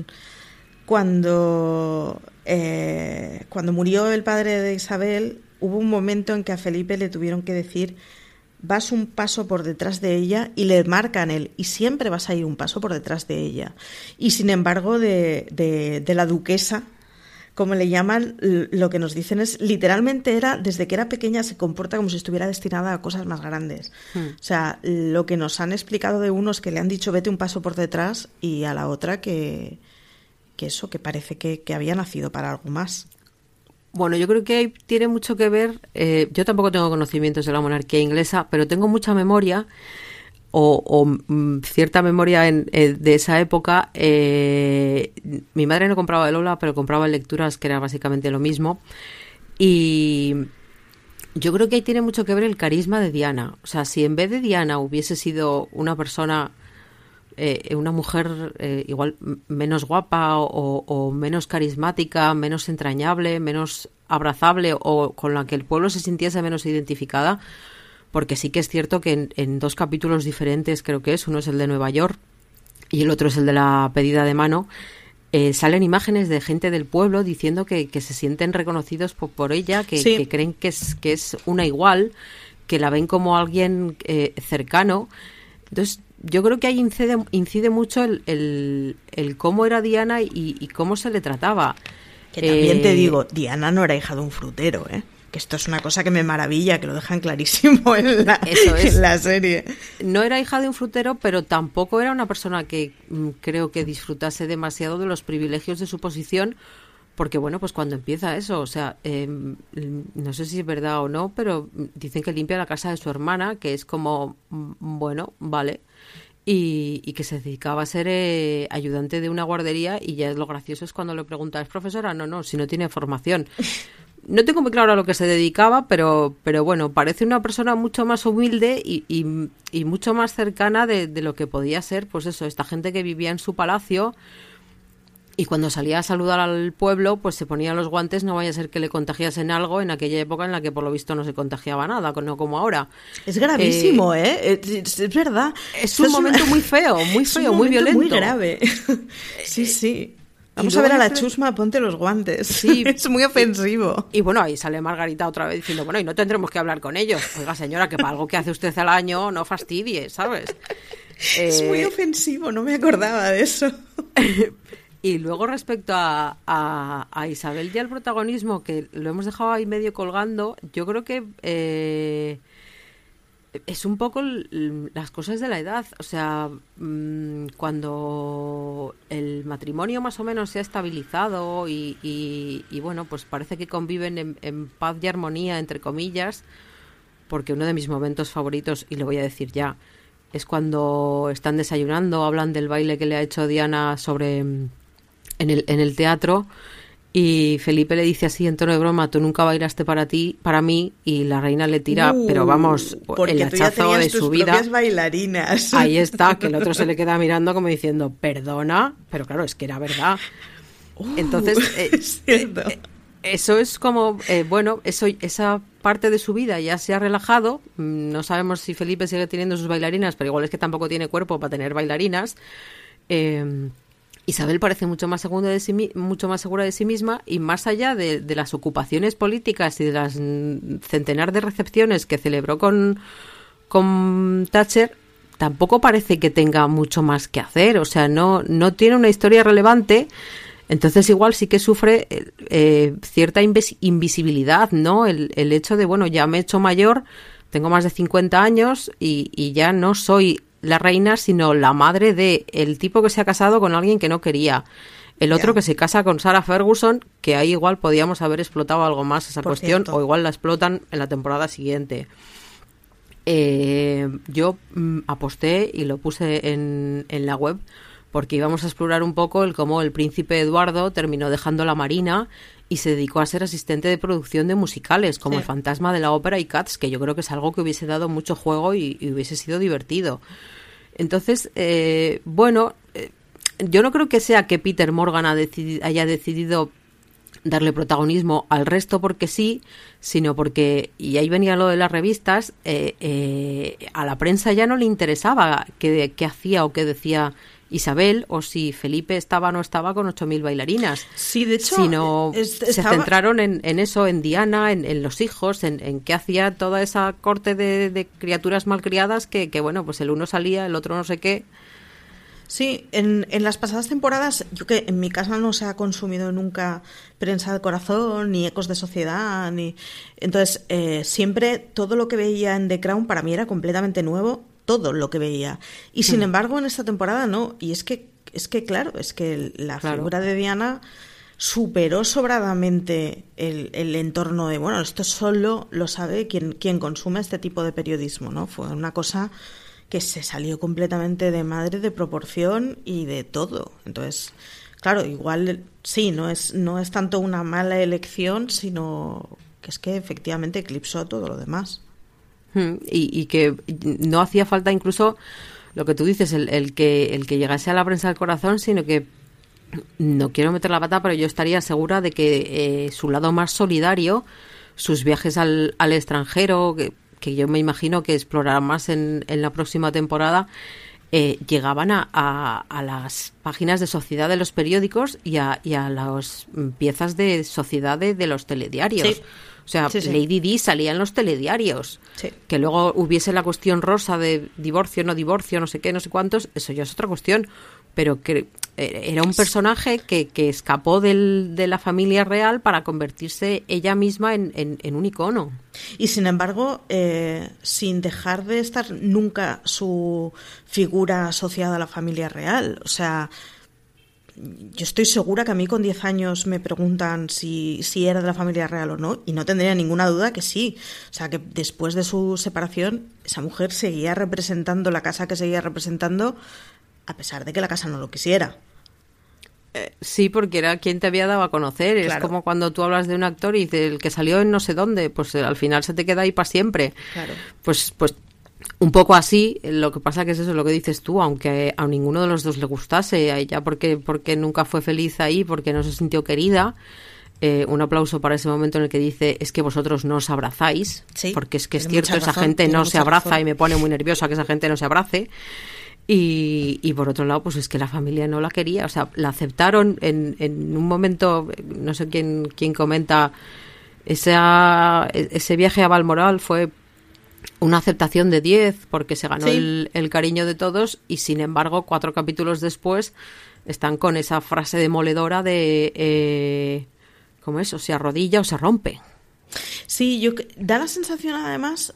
cuando murió el padre de Isabel, hubo un momento en que a Felipe le tuvieron que decir: vas un paso por detrás de ella, y le marcan él, y siempre vas a ir un paso por detrás de ella. Y sin embargo, de la duquesa, como le llaman, lo que nos dicen es, literalmente desde que era pequeña se comporta como si estuviera destinada a cosas más grandes. O sea, lo que nos han explicado de unos que le han dicho vete un paso por detrás, y a la otra que parece que había nacido para algo más. Bueno, yo creo que tiene mucho que ver, yo tampoco tengo conocimientos de la monarquía inglesa, pero tengo mucha memoria o cierta memoria de esa época. Mi madre no compraba de Lola, pero compraba lecturas, que era básicamente lo mismo. Y yo creo que ahí tiene mucho que ver el carisma de Diana. O sea, si en vez de Diana hubiese sido una persona, una mujer igual menos guapa o menos carismática, menos entrañable, menos abrazable, o con la que el pueblo se sintiese menos identificada, porque sí que es cierto que en dos capítulos diferentes, creo que uno es el de Nueva York y el otro es el de la pedida de mano, salen imágenes de gente del pueblo diciendo que se sienten reconocidos por ella, que creen que es una igual, que la ven como alguien cercano. Entonces yo creo que ahí incide mucho el cómo era Diana y cómo se le trataba. Que también te digo, Diana no era hija de un frutero, que esto es una cosa que me maravilla, que lo dejan clarísimo en la serie. No era hija de un frutero, pero tampoco era una persona que creo que disfrutase demasiado de los privilegios de su posición, porque bueno, pues cuando empieza eso, o sea, no sé si es verdad o no, pero dicen que limpia la casa de su hermana, que es como, bueno, vale, y que se dedicaba a ser ayudante de una guardería, y ya lo gracioso es cuando le pregunta, ¿es profesora? No, si no tiene formación. No tengo muy claro a lo que se dedicaba, pero bueno, parece una persona mucho más humilde y mucho más cercana de lo que podía ser, pues eso, esta gente que vivía en su palacio, y cuando salía a saludar al pueblo, pues se ponía los guantes, no vaya a ser que le contagiasen algo en aquella época en la que por lo visto no se contagiaba nada, no como ahora. Es gravísimo, es verdad. Es un momento muy feo, muy violento. Muy grave. Sí. Vamos a ver a la chusma, ponte los guantes. Sí. Es muy ofensivo. Y bueno, ahí sale Margarita otra vez diciendo, bueno, y no tendremos que hablar con ellos. Oiga, señora, que para algo que hace usted al año no fastidie, ¿sabes? Es muy ofensivo, no me acordaba de eso. Y luego respecto a Isabel y al protagonismo, que lo hemos dejado ahí medio colgando, yo creo que es un poco las cosas de la edad. O sea, cuando el matrimonio más o menos se ha estabilizado y bueno, pues parece que conviven en paz y armonía, entre comillas, porque uno de mis momentos favoritos, y lo voy a decir ya, es cuando están desayunando, hablan del baile que le ha hecho Diana en el teatro, y Felipe le dice así en tono de broma: tú nunca bailaste para mí, y la reina le tira, pero vamos, el hachazo de su vida. Propias bailarinas. Ahí está, que el otro se le queda mirando como diciendo, perdona, pero claro, es que era verdad. Entonces, es cierto. Eso es como, bueno, esa parte de su vida ya se ha relajado. No sabemos si Felipe sigue teniendo sus bailarinas, pero igual es que tampoco tiene cuerpo para tener bailarinas. Isabel parece mucho más segura de sí misma, y más allá de las ocupaciones políticas y de las centenar de recepciones que celebró con Thatcher, tampoco parece que tenga mucho más que hacer. O sea, no tiene una historia relevante. Entonces igual sí que sufre cierta invisibilidad, ¿no? El hecho de, bueno, ya me he hecho mayor, tengo más de 50 años y ya no soy la reina, sino la madre de el tipo que se ha casado con alguien que no quería. El otro que se casa con Sarah Ferguson, que ahí igual podíamos haber explotado algo más esa cuestión, o igual la explotan en la temporada siguiente. Yo aposté y lo puse en la web, porque íbamos a explorar un poco cómo el príncipe Eduardo terminó dejando la marina y se dedicó a ser asistente de producción de musicales, como El fantasma de la ópera y Cats, que yo creo que es algo que hubiese dado mucho juego y hubiese sido divertido. Entonces, bueno, yo no creo que sea que Peter Morgan haya decidido darle protagonismo al resto porque sí, sino porque, y ahí venía lo de las revistas, a la prensa ya no le interesaba qué hacía o qué decía Isabel, o si Felipe estaba o no estaba con 8.000 bailarinas. Sí, de hecho, sino se centraron en eso, en Diana, en los hijos, en qué hacía toda esa corte de criaturas malcriadas que bueno, pues el uno salía, el otro no sé qué. Sí, en las pasadas temporadas, yo que en mi casa no se ha consumido nunca Prensa del Corazón, ni Ecos de Sociedad, entonces siempre todo lo que veía en The Crown para mí era completamente nuevo, todo lo que veía. Y sin embargo, en esta temporada no. Y es que claro, es que la figura de Diana superó sobradamente el entorno de, bueno, esto solo lo sabe quien consume este tipo de periodismo, ¿no? Fue una cosa que se salió completamente de madre, de proporción y de todo. Entonces, claro, igual sí, no es tanto una mala elección, sino que es que efectivamente eclipsó todo lo demás. Y que no hacía falta incluso lo que tú dices, el que llegase a la Prensa del Corazón, sino que, no quiero meter la pata, pero yo estaría segura de que su lado más solidario, sus viajes al extranjero, que yo me imagino que explorará más en la próxima temporada, llegaban a las páginas de sociedad de los periódicos y a las piezas de sociedad de los telediarios. Sí. O sea, sí. Lady Di salía en los telediarios. Sí. Que luego hubiese la cuestión rosa de divorcio, no sé qué, no sé cuántos, eso ya es otra cuestión. Pero que era un personaje que escapó de la familia real para convertirse ella misma en un icono. Y sin embargo, sin dejar de estar nunca su figura asociada a la familia real. O sea, yo estoy segura que a mí con 10 años me preguntan si era de la familia real o no, y no tendría ninguna duda que sí. O sea, que después de su separación, esa mujer seguía representando la casa que seguía representando, a pesar de que la casa no lo quisiera. Sí, porque era quien te había dado a conocer. Claro. Es como cuando tú hablas de un actor y del que salió en no sé dónde, pues al final se te queda ahí para siempre. Claro. Pues un poco así. Lo que pasa que es eso, lo que dices tú, aunque a ninguno de los dos le gustase, a ella porque nunca fue feliz ahí, porque no se sintió querida. Un aplauso para ese momento en el que dice, es que vosotros no os abrazáis, sí, porque es cierto, esa gente no se abraza, y me pone muy nerviosa que esa gente no se abrace. Y por otro lado, pues es que la familia no la quería, o sea, la aceptaron en un momento, no sé quién comenta, ese viaje a Balmoral fue una aceptación de 10 porque se ganó el cariño de todos, y sin embargo 4 capítulos después están con esa frase demoledora de ¿cómo es? O se arrodilla o se rompe. Sí, da la sensación además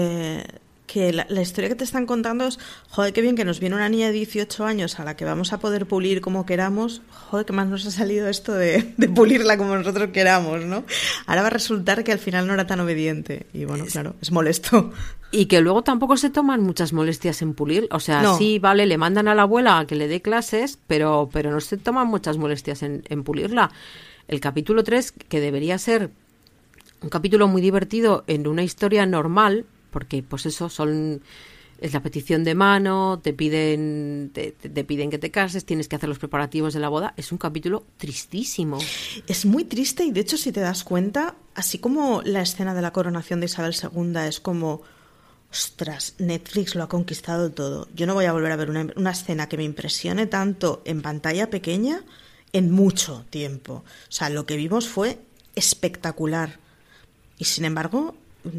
que la historia que te están contando es, joder, qué bien que nos viene una niña de 18 años a la que vamos a poder pulir como queramos, joder, qué más nos ha salido esto de pulirla como nosotros queramos, ¿no? Ahora va a resultar que al final no era tan obediente y bueno, claro, es molesto. Y que luego tampoco se toman muchas molestias en pulir, o sea, No. sí, vale, le mandan a la abuela a que le dé clases, pero no se toman muchas molestias en pulirla. El capítulo 3, que debería ser un capítulo muy divertido en una historia normal, porque pues eso es la petición de mano, te piden que te cases, tienes que hacer los preparativos de la boda, es un capítulo tristísimo. Es muy triste y de hecho si te das cuenta, así como la escena de la coronación de Isabel II es como, ostras, Netflix lo ha conquistado todo. Yo no voy a volver a ver una escena que me impresione tanto en pantalla pequeña en mucho tiempo. O sea, lo que vimos fue espectacular. Y sin embargo,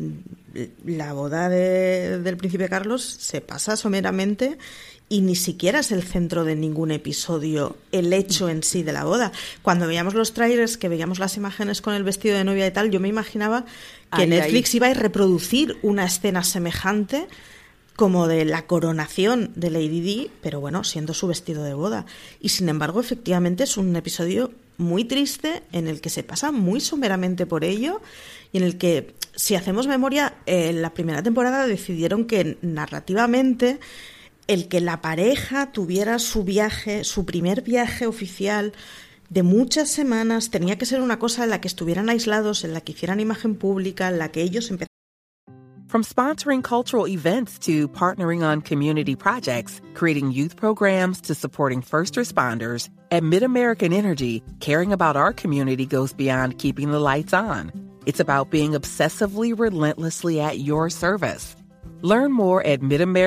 la boda del príncipe Carlos se pasa someramente y ni siquiera es el centro de ningún episodio el hecho en sí de la boda. Cuando veíamos los trailers, que veíamos las imágenes con el vestido de novia y tal, yo me imaginaba que Netflix iba a reproducir una escena semejante como de la coronación de Lady Di, pero bueno, siendo su vestido de boda. Y sin embargo, efectivamente es un episodio muy triste en el que se pasa muy someramente por ello y en el que, si hacemos memoria, en la primera temporada decidieron que narrativamente el que la pareja tuviera su primer viaje oficial de muchas semanas, tenía que ser una cosa en la que estuvieran aislados, en la que hicieran imagen pública, en la que ellos empezaran. From sponsoring cultural events to partnering on community projects, creating youth programs to supporting first responders, at MidAmerican Energy, caring about our community goes beyond keeping the lights on. It's about being obsessively relentlessly at your service. Learn more at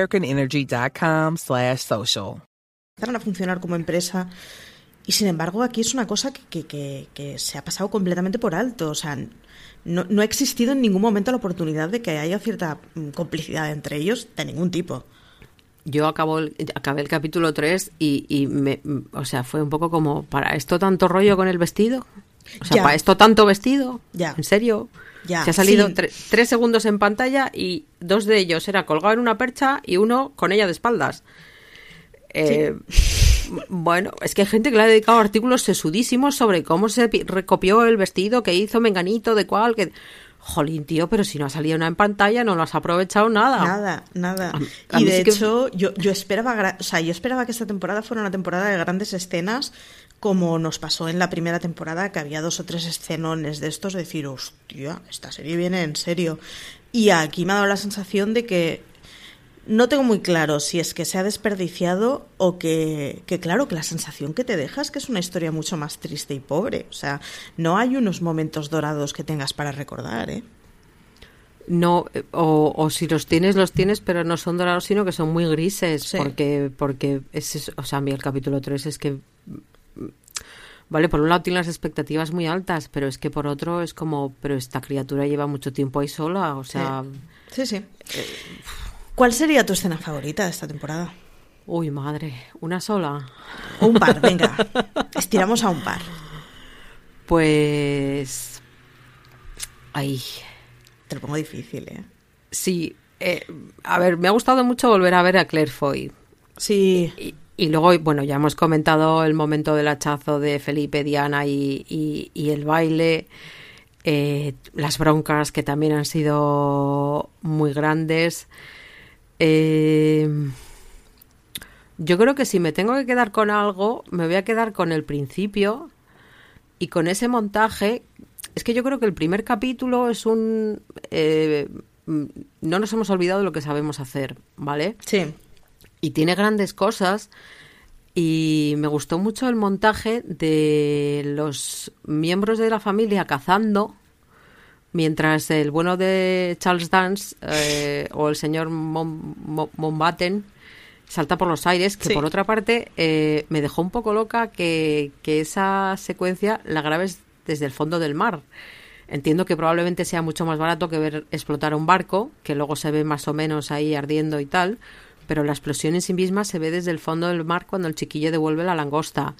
midamericanenergy.com/social. Empezaron a funcionar como empresa y sin embargo aquí es una cosa que se ha pasado completamente por alto. O sea, no ha existido en ningún momento la oportunidad de que haya cierta complicidad entre ellos de ningún tipo. Yo acabé el capítulo 3 y o sea, fue un poco como, ¿para esto tanto rollo con el vestido? O sea, Ya. ¿para esto tanto vestido? Ya. ¿En serio? Ya, Se ha salido sí. 3 segundos en pantalla y 2 de ellos era colgado en una percha y uno con ella de espaldas. Bueno, es que hay gente que le ha dedicado artículos sesudísimos sobre cómo se recopió el vestido que hizo Menganito, de cuál, que... Jolín, tío, pero si no ha salido nada en pantalla, no lo has aprovechado nada. Nada. A Y mí de sí que- hecho, yo esperaba que esta temporada fuera una temporada de grandes escenas, como nos pasó en la primera temporada, que había 2 o 3 escenones de estos, de decir, hostia, esta serie viene en serio. Y aquí me ha dado la sensación de que no tengo muy claro si es que se ha desperdiciado o que claro, que la sensación que te deja es que es una historia mucho más triste y pobre. O sea, no hay unos momentos dorados que tengas para recordar, ¿eh? No, o si los tienes, pero no son dorados, sino que son muy grises, Sí. porque es eso. O sea, a mí el capítulo 3 es que... Vale, por un lado tiene las expectativas muy altas, pero es que por otro es como, pero esta criatura lleva mucho tiempo ahí sola, o sea... Sí. ¿Cuál sería tu escena favorita de esta temporada? Uy, madre, ¿una sola? O un par, venga. Estiramos a un par. Pues... Ay, Te lo pongo difícil, ¿eh? sí. A ver, me ha gustado mucho volver a ver a Claire Foy. Sí. Y luego, bueno, ya hemos comentado el momento del hachazo de Felipe, Diana y el baile, las broncas que también han sido muy grandes. Yo creo que si me tengo que quedar con algo, me voy a quedar con el principio y con ese montaje. Es que yo creo que el primer capítulo es un... no nos hemos olvidado de lo que sabemos hacer, ¿vale? Sí. Y tiene grandes cosas y me gustó mucho el montaje de los miembros de la familia cazando mientras el bueno de Charles Dance o el señor Mountbatten salta por los aires, que Sí. por otra parte me dejó un poco loca que esa secuencia la grabes desde el fondo del mar. Entiendo que probablemente sea mucho más barato que ver explotar un barco, que luego se ve más o menos ahí ardiendo y tal, pero la explosión en sí misma se ve desde el fondo del mar cuando el chiquillo devuelve la langosta.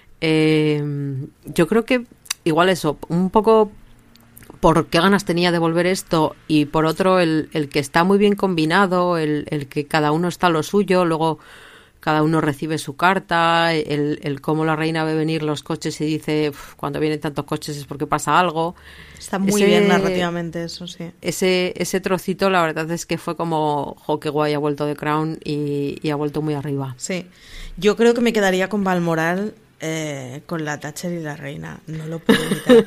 Yo creo que igual eso, un poco por qué ganas tenía de volver esto, y por otro el que está muy bien combinado, el que cada uno está a lo suyo, luego cada uno recibe su carta, el cómo la reina ve venir los coches y dice cuando vienen tantos coches es porque pasa algo. Está muy bien narrativamente eso, sí. Ese trocito la verdad es que fue como, jo, qué guay, ha vuelto The Crown y ha vuelto muy arriba. Sí, yo creo que me quedaría con Balmoral, con la Thatcher y la reina, no lo puedo evitar.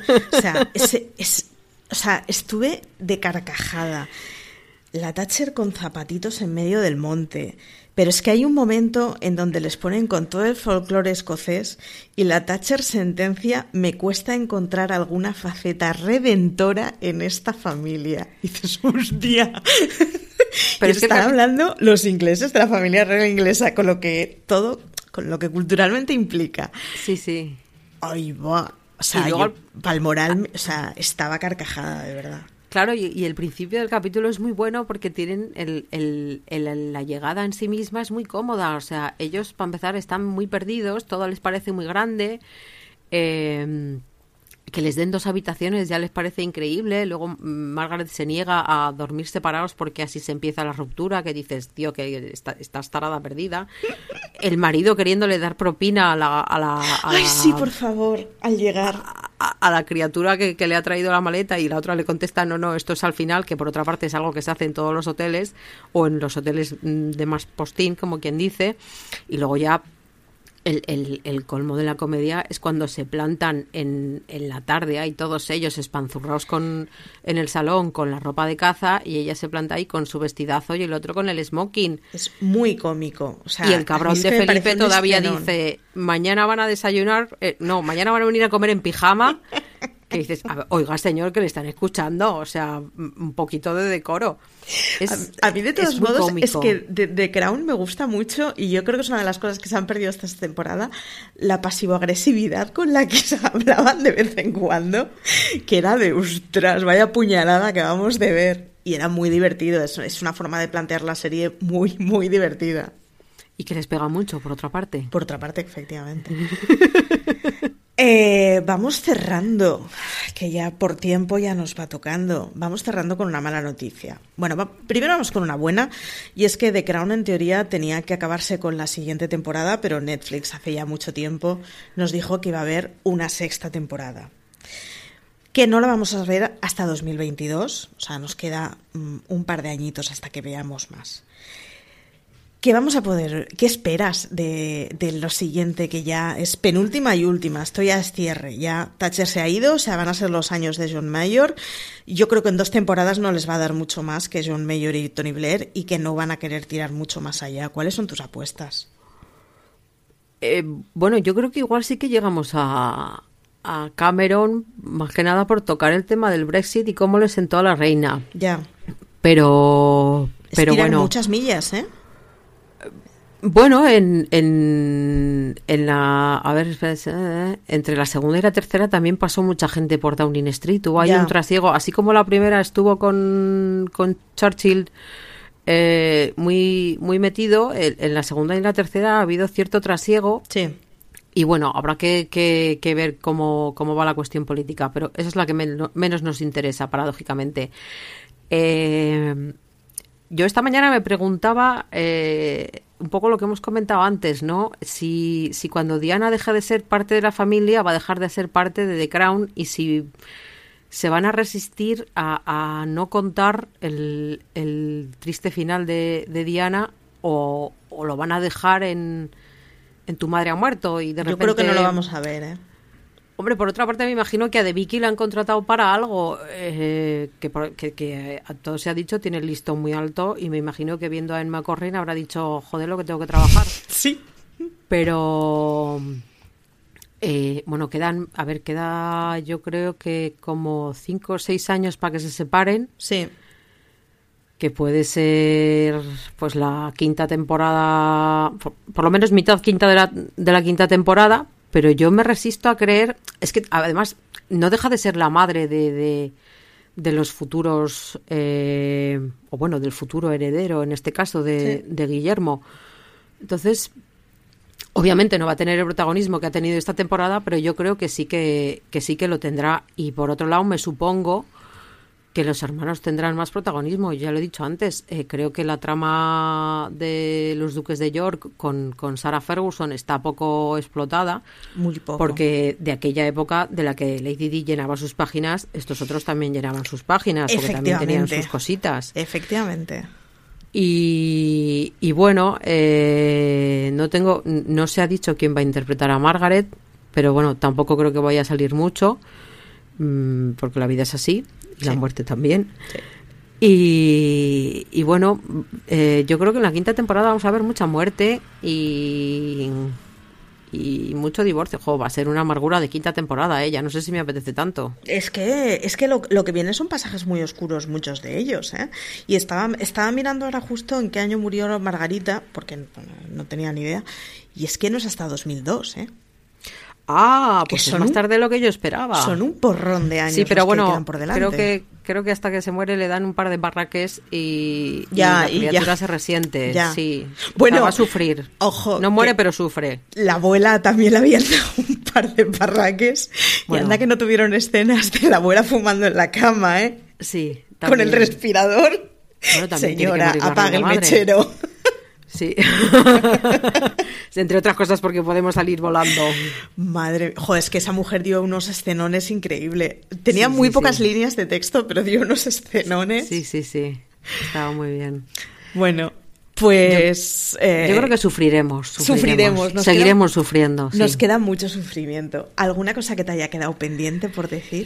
O sea, estuve de carcajada. La Thatcher con zapatitos en medio del monte. Pero es que hay un momento en donde les ponen con todo el folclore escocés y la Thatcher sentencia: me cuesta encontrar alguna faceta redentora en esta familia. Y dices, hostia. Pero es están hablando los ingleses de la familia real inglesa, con lo que culturalmente implica. Sí, sí. Ay, va. O sea, luego, Balmoral, o sea, estaba carcajada, de verdad. Claro, y el principio del capítulo es muy bueno porque tienen la llegada en sí misma es muy cómoda. O sea, ellos, para empezar, están muy perdidos, todo les parece muy grande. Que les den 2 habitaciones ya les parece increíble. Luego Margaret se niega a dormir separados porque así se empieza la ruptura, que dices, tío, que estás tarada perdida. El marido queriéndole dar propina a la ay, sí, por favor, al llegar a la criatura que le ha traído la maleta, y la otra le contesta, no, esto es al final, que por otra parte es algo que se hace en todos los hoteles o en los hoteles de más postín, como quien dice. Y luego ya el colmo de la comedia es cuando se plantan en la tarde, hay todos ellos espanzurrados en el salón con la ropa de caza, y ella se planta ahí con su vestidazo y el otro con el smoking. Es muy cómico. O sea, y el cabrón de Felipe todavía dice, mañana van a desayunar, mañana van a venir a comer en pijama. Que dices, oiga, señor, que le están escuchando, o sea, un poquito de decoro. A mí, de todos modos, es que The Crown me gusta mucho, y yo creo que es una de las cosas que se han perdido esta temporada, la pasivo-agresividad con la que se hablaban de vez en cuando, que era de, ostras, vaya puñalada que vamos de ver. Y era muy divertido, es una forma de plantear la serie muy, muy divertida. Y que les pega mucho, por otra parte. Por otra parte, efectivamente. Vamos cerrando, que ya por tiempo ya nos va tocando. Vamos cerrando con una mala noticia. Bueno, primero vamos con una buena, y es que The Crown en teoría tenía que acabarse con la siguiente temporada, pero Netflix hace ya mucho tiempo nos dijo que iba a haber una 6ª temporada. Que no la vamos a ver hasta 2022, o sea, nos queda un par de añitos hasta que veamos más. ¿Qué esperas de lo siguiente, que ya es penúltima y última? Esto ya es cierre, ya Thatcher se ha ido, o sea, van a ser los años de John Major. Yo creo que en 2 temporadas no les va a dar mucho más que John Major y Tony Blair, y que no van a querer tirar mucho más allá. ¿Cuáles son tus apuestas? Bueno, yo creo que igual sí que llegamos a Cameron, más que nada por tocar el tema del Brexit y cómo le sentó a la reina. Ya. Pero bueno, muchas millas, ¿eh? Bueno, en la, a ver, espera, entre la segunda y la tercera también pasó mucha gente por Downing Street. Hubo ahí un trasiego, así como la primera estuvo con Churchill muy metido. En la segunda y la tercera ha habido cierto trasiego. Sí. Y bueno, habrá que ver cómo va la cuestión política, pero esa es la que menos nos interesa, paradójicamente. Yo esta mañana me preguntaba un poco lo que hemos comentado antes, ¿no? Si cuando Diana deja de ser parte de la familia va a dejar de ser parte de The Crown, y si se van a resistir a no contar el triste final de Diana, o lo van a dejar en Tu madre ha muerto y de repente... Yo creo que no lo vamos a ver, ¿eh? Hombre, por otra parte me imagino que a The Vicky la han contratado para algo que a todos se ha dicho tiene el listón muy alto, y me imagino que viendo a Emma Corrin habrá dicho, joder, lo que tengo que trabajar. Sí. Pero bueno, queda yo creo que como 5 o 6 años para que se separen. Sí. Que puede ser pues la 5ª temporada, por lo menos mitad quinta de la 5ª temporada. Pero yo me resisto a creer, es que además no deja de ser la madre de de los futuros, o bueno, del futuro heredero, en este caso, de Guillermo. Entonces, obviamente no va a tener el protagonismo que ha tenido esta temporada, pero yo creo que sí que lo tendrá. Y por otro lado, me supongo que los hermanos tendrán más protagonismo. Ya lo he dicho antes, creo que la trama de los duques de York con Sarah Ferguson está poco explotada. Muy poco. Porque de aquella época de la que Lady Di llenaba sus páginas, estos otros también llenaban sus páginas, porque también tenían sus cositas. Efectivamente. Y bueno, no se ha dicho quién va a interpretar a Margaret, pero bueno, tampoco creo que vaya a salir mucho, porque la vida es así. Y la muerte también. Sí. Y bueno, yo creo que en la quinta temporada vamos a ver mucha muerte y mucho divorcio. Va a ser una amargura de quinta temporada, ya no sé si me apetece tanto. Es que lo que viene son pasajes muy oscuros, muchos de ellos, Y estaba mirando ahora justo en qué año murió Margarita, porque no tenía ni idea, y es que no es hasta 2002, Ah, pues es más tarde de lo que yo esperaba. Son un porrón de años. Sí, pero bueno, que quedan por delante. Creo que hasta que se muere le dan un par de barraques y la criatura se resiente. Ya. Sí. Bueno, va a sufrir. Ojo. No muere, pero sufre. La abuela también le habían dado un par de barraques. Bueno. Y anda que no tuvieron escenas de la abuela fumando en la cama, Sí. También. Con el respirador. Bueno, señora, apague el mechero. Sí. Entre otras cosas porque podemos salir volando. Madre, es que esa mujer dio unos escenones increíbles. Tenía muy pocas líneas de texto, pero dio unos escenones. Sí. Estaba muy bien. Bueno, pues... yo creo que sufriremos. Seguiremos sufriendo. Nos queda mucho sufrimiento. ¿Alguna cosa que te haya quedado pendiente por decir?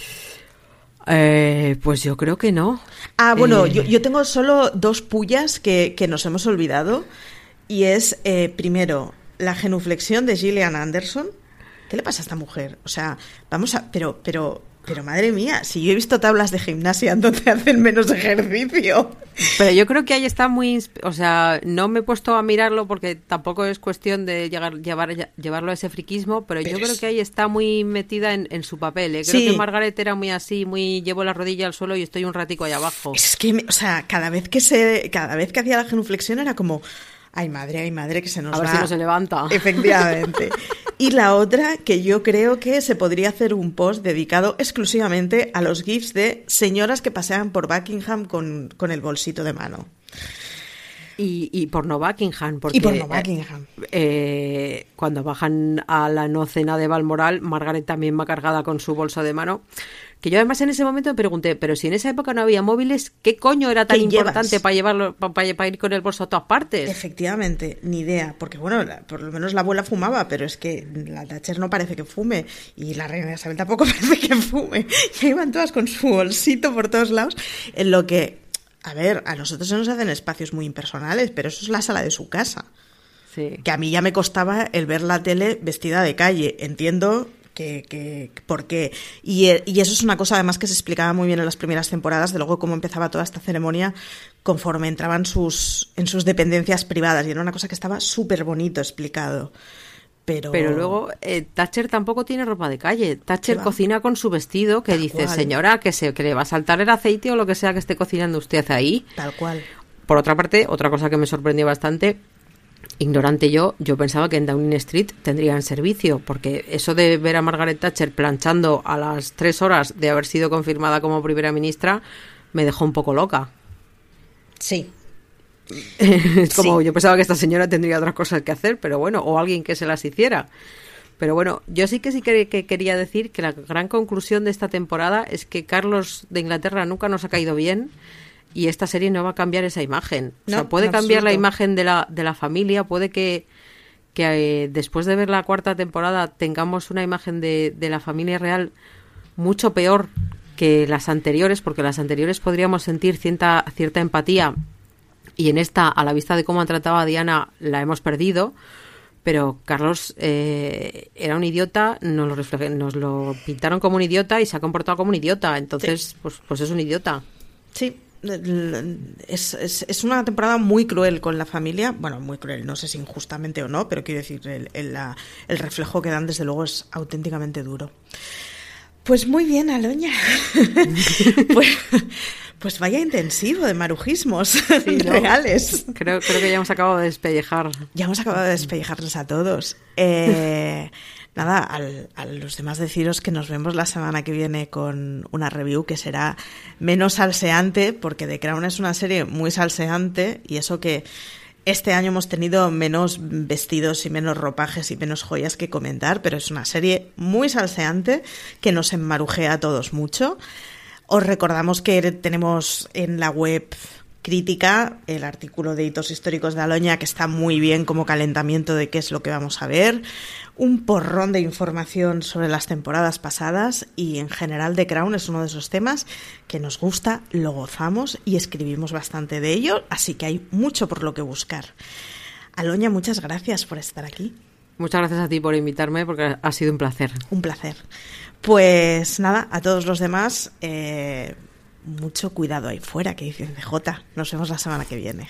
Pues yo creo que no. Bueno, yo tengo solo dos pullas que nos hemos olvidado. Y es, primero, la genuflexión de Gillian Anderson. ¿Qué le pasa a esta mujer? O sea, vamos a... Pero madre mía, si yo he visto tablas de gimnasia donde hacen menos ejercicio. Pero yo creo que ahí está muy... O sea, no me he puesto a mirarlo porque tampoco es cuestión de llevarlo a ese friquismo, pero yo creo que ahí está muy metida en su papel. Creo que Margaret era muy así, muy llevo la rodilla al suelo y estoy un ratico ahí abajo. Es que, cada vez que hacía la genuflexión era como... Ay, madre, que se nos va. A ver si no se levanta. Efectivamente. Y la otra, que yo creo que se podría hacer un post dedicado exclusivamente a los gifs de señoras que pasean por Buckingham con el bolsito de mano. Y porno Buckingham, porque cuando bajan a la no cena de Balmoral, Margaret también va cargada con su bolso de mano. Que yo además en ese momento me pregunté, pero si en esa época no había móviles, ¿qué coño era tan importante para llevarlo, para ir con el bolso a todas partes? Efectivamente, ni idea, porque bueno, por lo menos la abuela fumaba, pero es que la Thatcher no parece que fume y la reina Isabel tampoco parece que fume. Y ahí van todas con su bolsito por todos lados, en lo que, a ver, a nosotros se nos hacen espacios muy impersonales, pero eso es la sala de su casa. Sí. Que a mí ya me costaba el ver la tele vestida de calle, entiendo... ¿por qué? Y eso es una cosa además que se explicaba muy bien en las primeras temporadas de luego cómo empezaba toda esta ceremonia conforme entraban en sus dependencias privadas, y era una cosa que estaba súper bonito explicado. Pero luego Thatcher tampoco tiene ropa de calle. Thatcher cocina con su vestido, que dice, señora, que le va a saltar el aceite o lo que sea que esté cocinando usted ahí. Tal cual. Por otra parte, otra cosa que me sorprendió bastante... Ignorante yo pensaba que en Downing Street tendrían servicio, porque eso de ver a Margaret Thatcher planchando a las 3 horas de haber sido confirmada como primera ministra me dejó un poco loca. Sí. Es como, yo pensaba que esta señora tendría otras cosas que hacer, pero bueno, o alguien que se las hiciera. Pero bueno, yo sí que quería decir que la gran conclusión de esta temporada es que Carlos de Inglaterra nunca nos ha caído bien. Y esta serie no va a cambiar esa imagen. O sea, puede cambiar la imagen de la familia, puede que después de ver la cuarta temporada tengamos una imagen de la familia real mucho peor que las anteriores, porque las anteriores podríamos sentir cierta empatía, y en esta, a la vista de cómo han tratado a Diana, la hemos perdido. Pero Carlos era un idiota, nos lo pintaron como un idiota y se ha comportado como un idiota. Entonces, sí. pues es un idiota. Sí. Es una temporada muy cruel con la familia. Bueno, muy cruel, no sé si injustamente o no, pero quiero decir, el reflejo que dan desde luego es auténticamente duro. Pues muy bien, Aloña. Pues vaya intensivo de marujismos, sí, ¿no? Reales. Creo que ya hemos acabado de despellejar. Ya hemos acabado de despellejarlos a todos. Nada, a los demás deciros que nos vemos la semana que viene con una review que será menos salseante, porque The Crown es una serie muy salseante, y eso que este año hemos tenido menos vestidos y menos ropajes y menos joyas que comentar, pero es una serie muy salseante que nos enmarujea a todos mucho. Os recordamos que tenemos en la web crítica el artículo de hitos históricos de Aloña, que está muy bien como calentamiento de qué es lo que vamos a ver, un porrón de información sobre las temporadas pasadas, y en general The Crown es uno de esos temas que nos gusta, lo gozamos y escribimos bastante de ello, así que hay mucho por lo que buscar. Aloña, muchas gracias por estar aquí. Muchas gracias a ti por invitarme, porque ha sido un placer. Un placer. Pues nada, a todos los demás, mucho cuidado ahí fuera, que dice CJ. Nos vemos la semana que viene.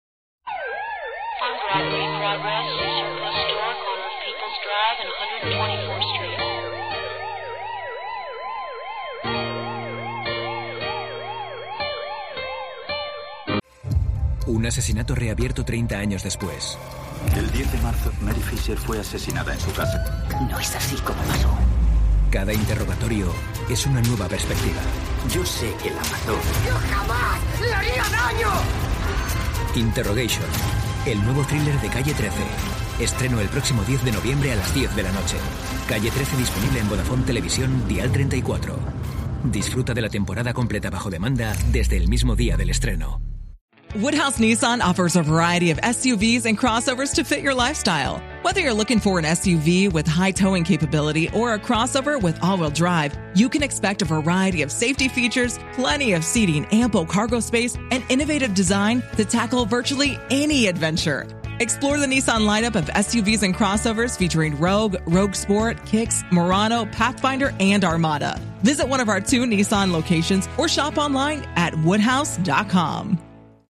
Un asesinato reabierto 30 años después. El 10 de marzo, Mary Fisher fue asesinada en su casa. No es así como pasó. Cada interrogatorio es una nueva perspectiva. Yo sé que la mató. ¡Yo jamás le haría daño! Interrogation, el nuevo thriller de Calle 13. Estreno el próximo 10 de noviembre a las 10 de la noche. Calle 13 disponible en Vodafone Televisión, Dial 34. Disfruta de la temporada completa bajo demanda desde el mismo día del estreno. Woodhouse Nissan offers a variety of SUVs and crossovers to fit your lifestyle. Whether you're looking for an SUV with high towing capability or a crossover with all-wheel drive, you can expect a variety of safety features, plenty of seating, ample cargo space, and innovative design to tackle virtually any adventure. Explore the Nissan lineup of SUVs and crossovers featuring Rogue, Rogue Sport, Kicks, Murano, Pathfinder, and Armada. Visit one of our 2 Nissan locations or shop online at woodhouse.com.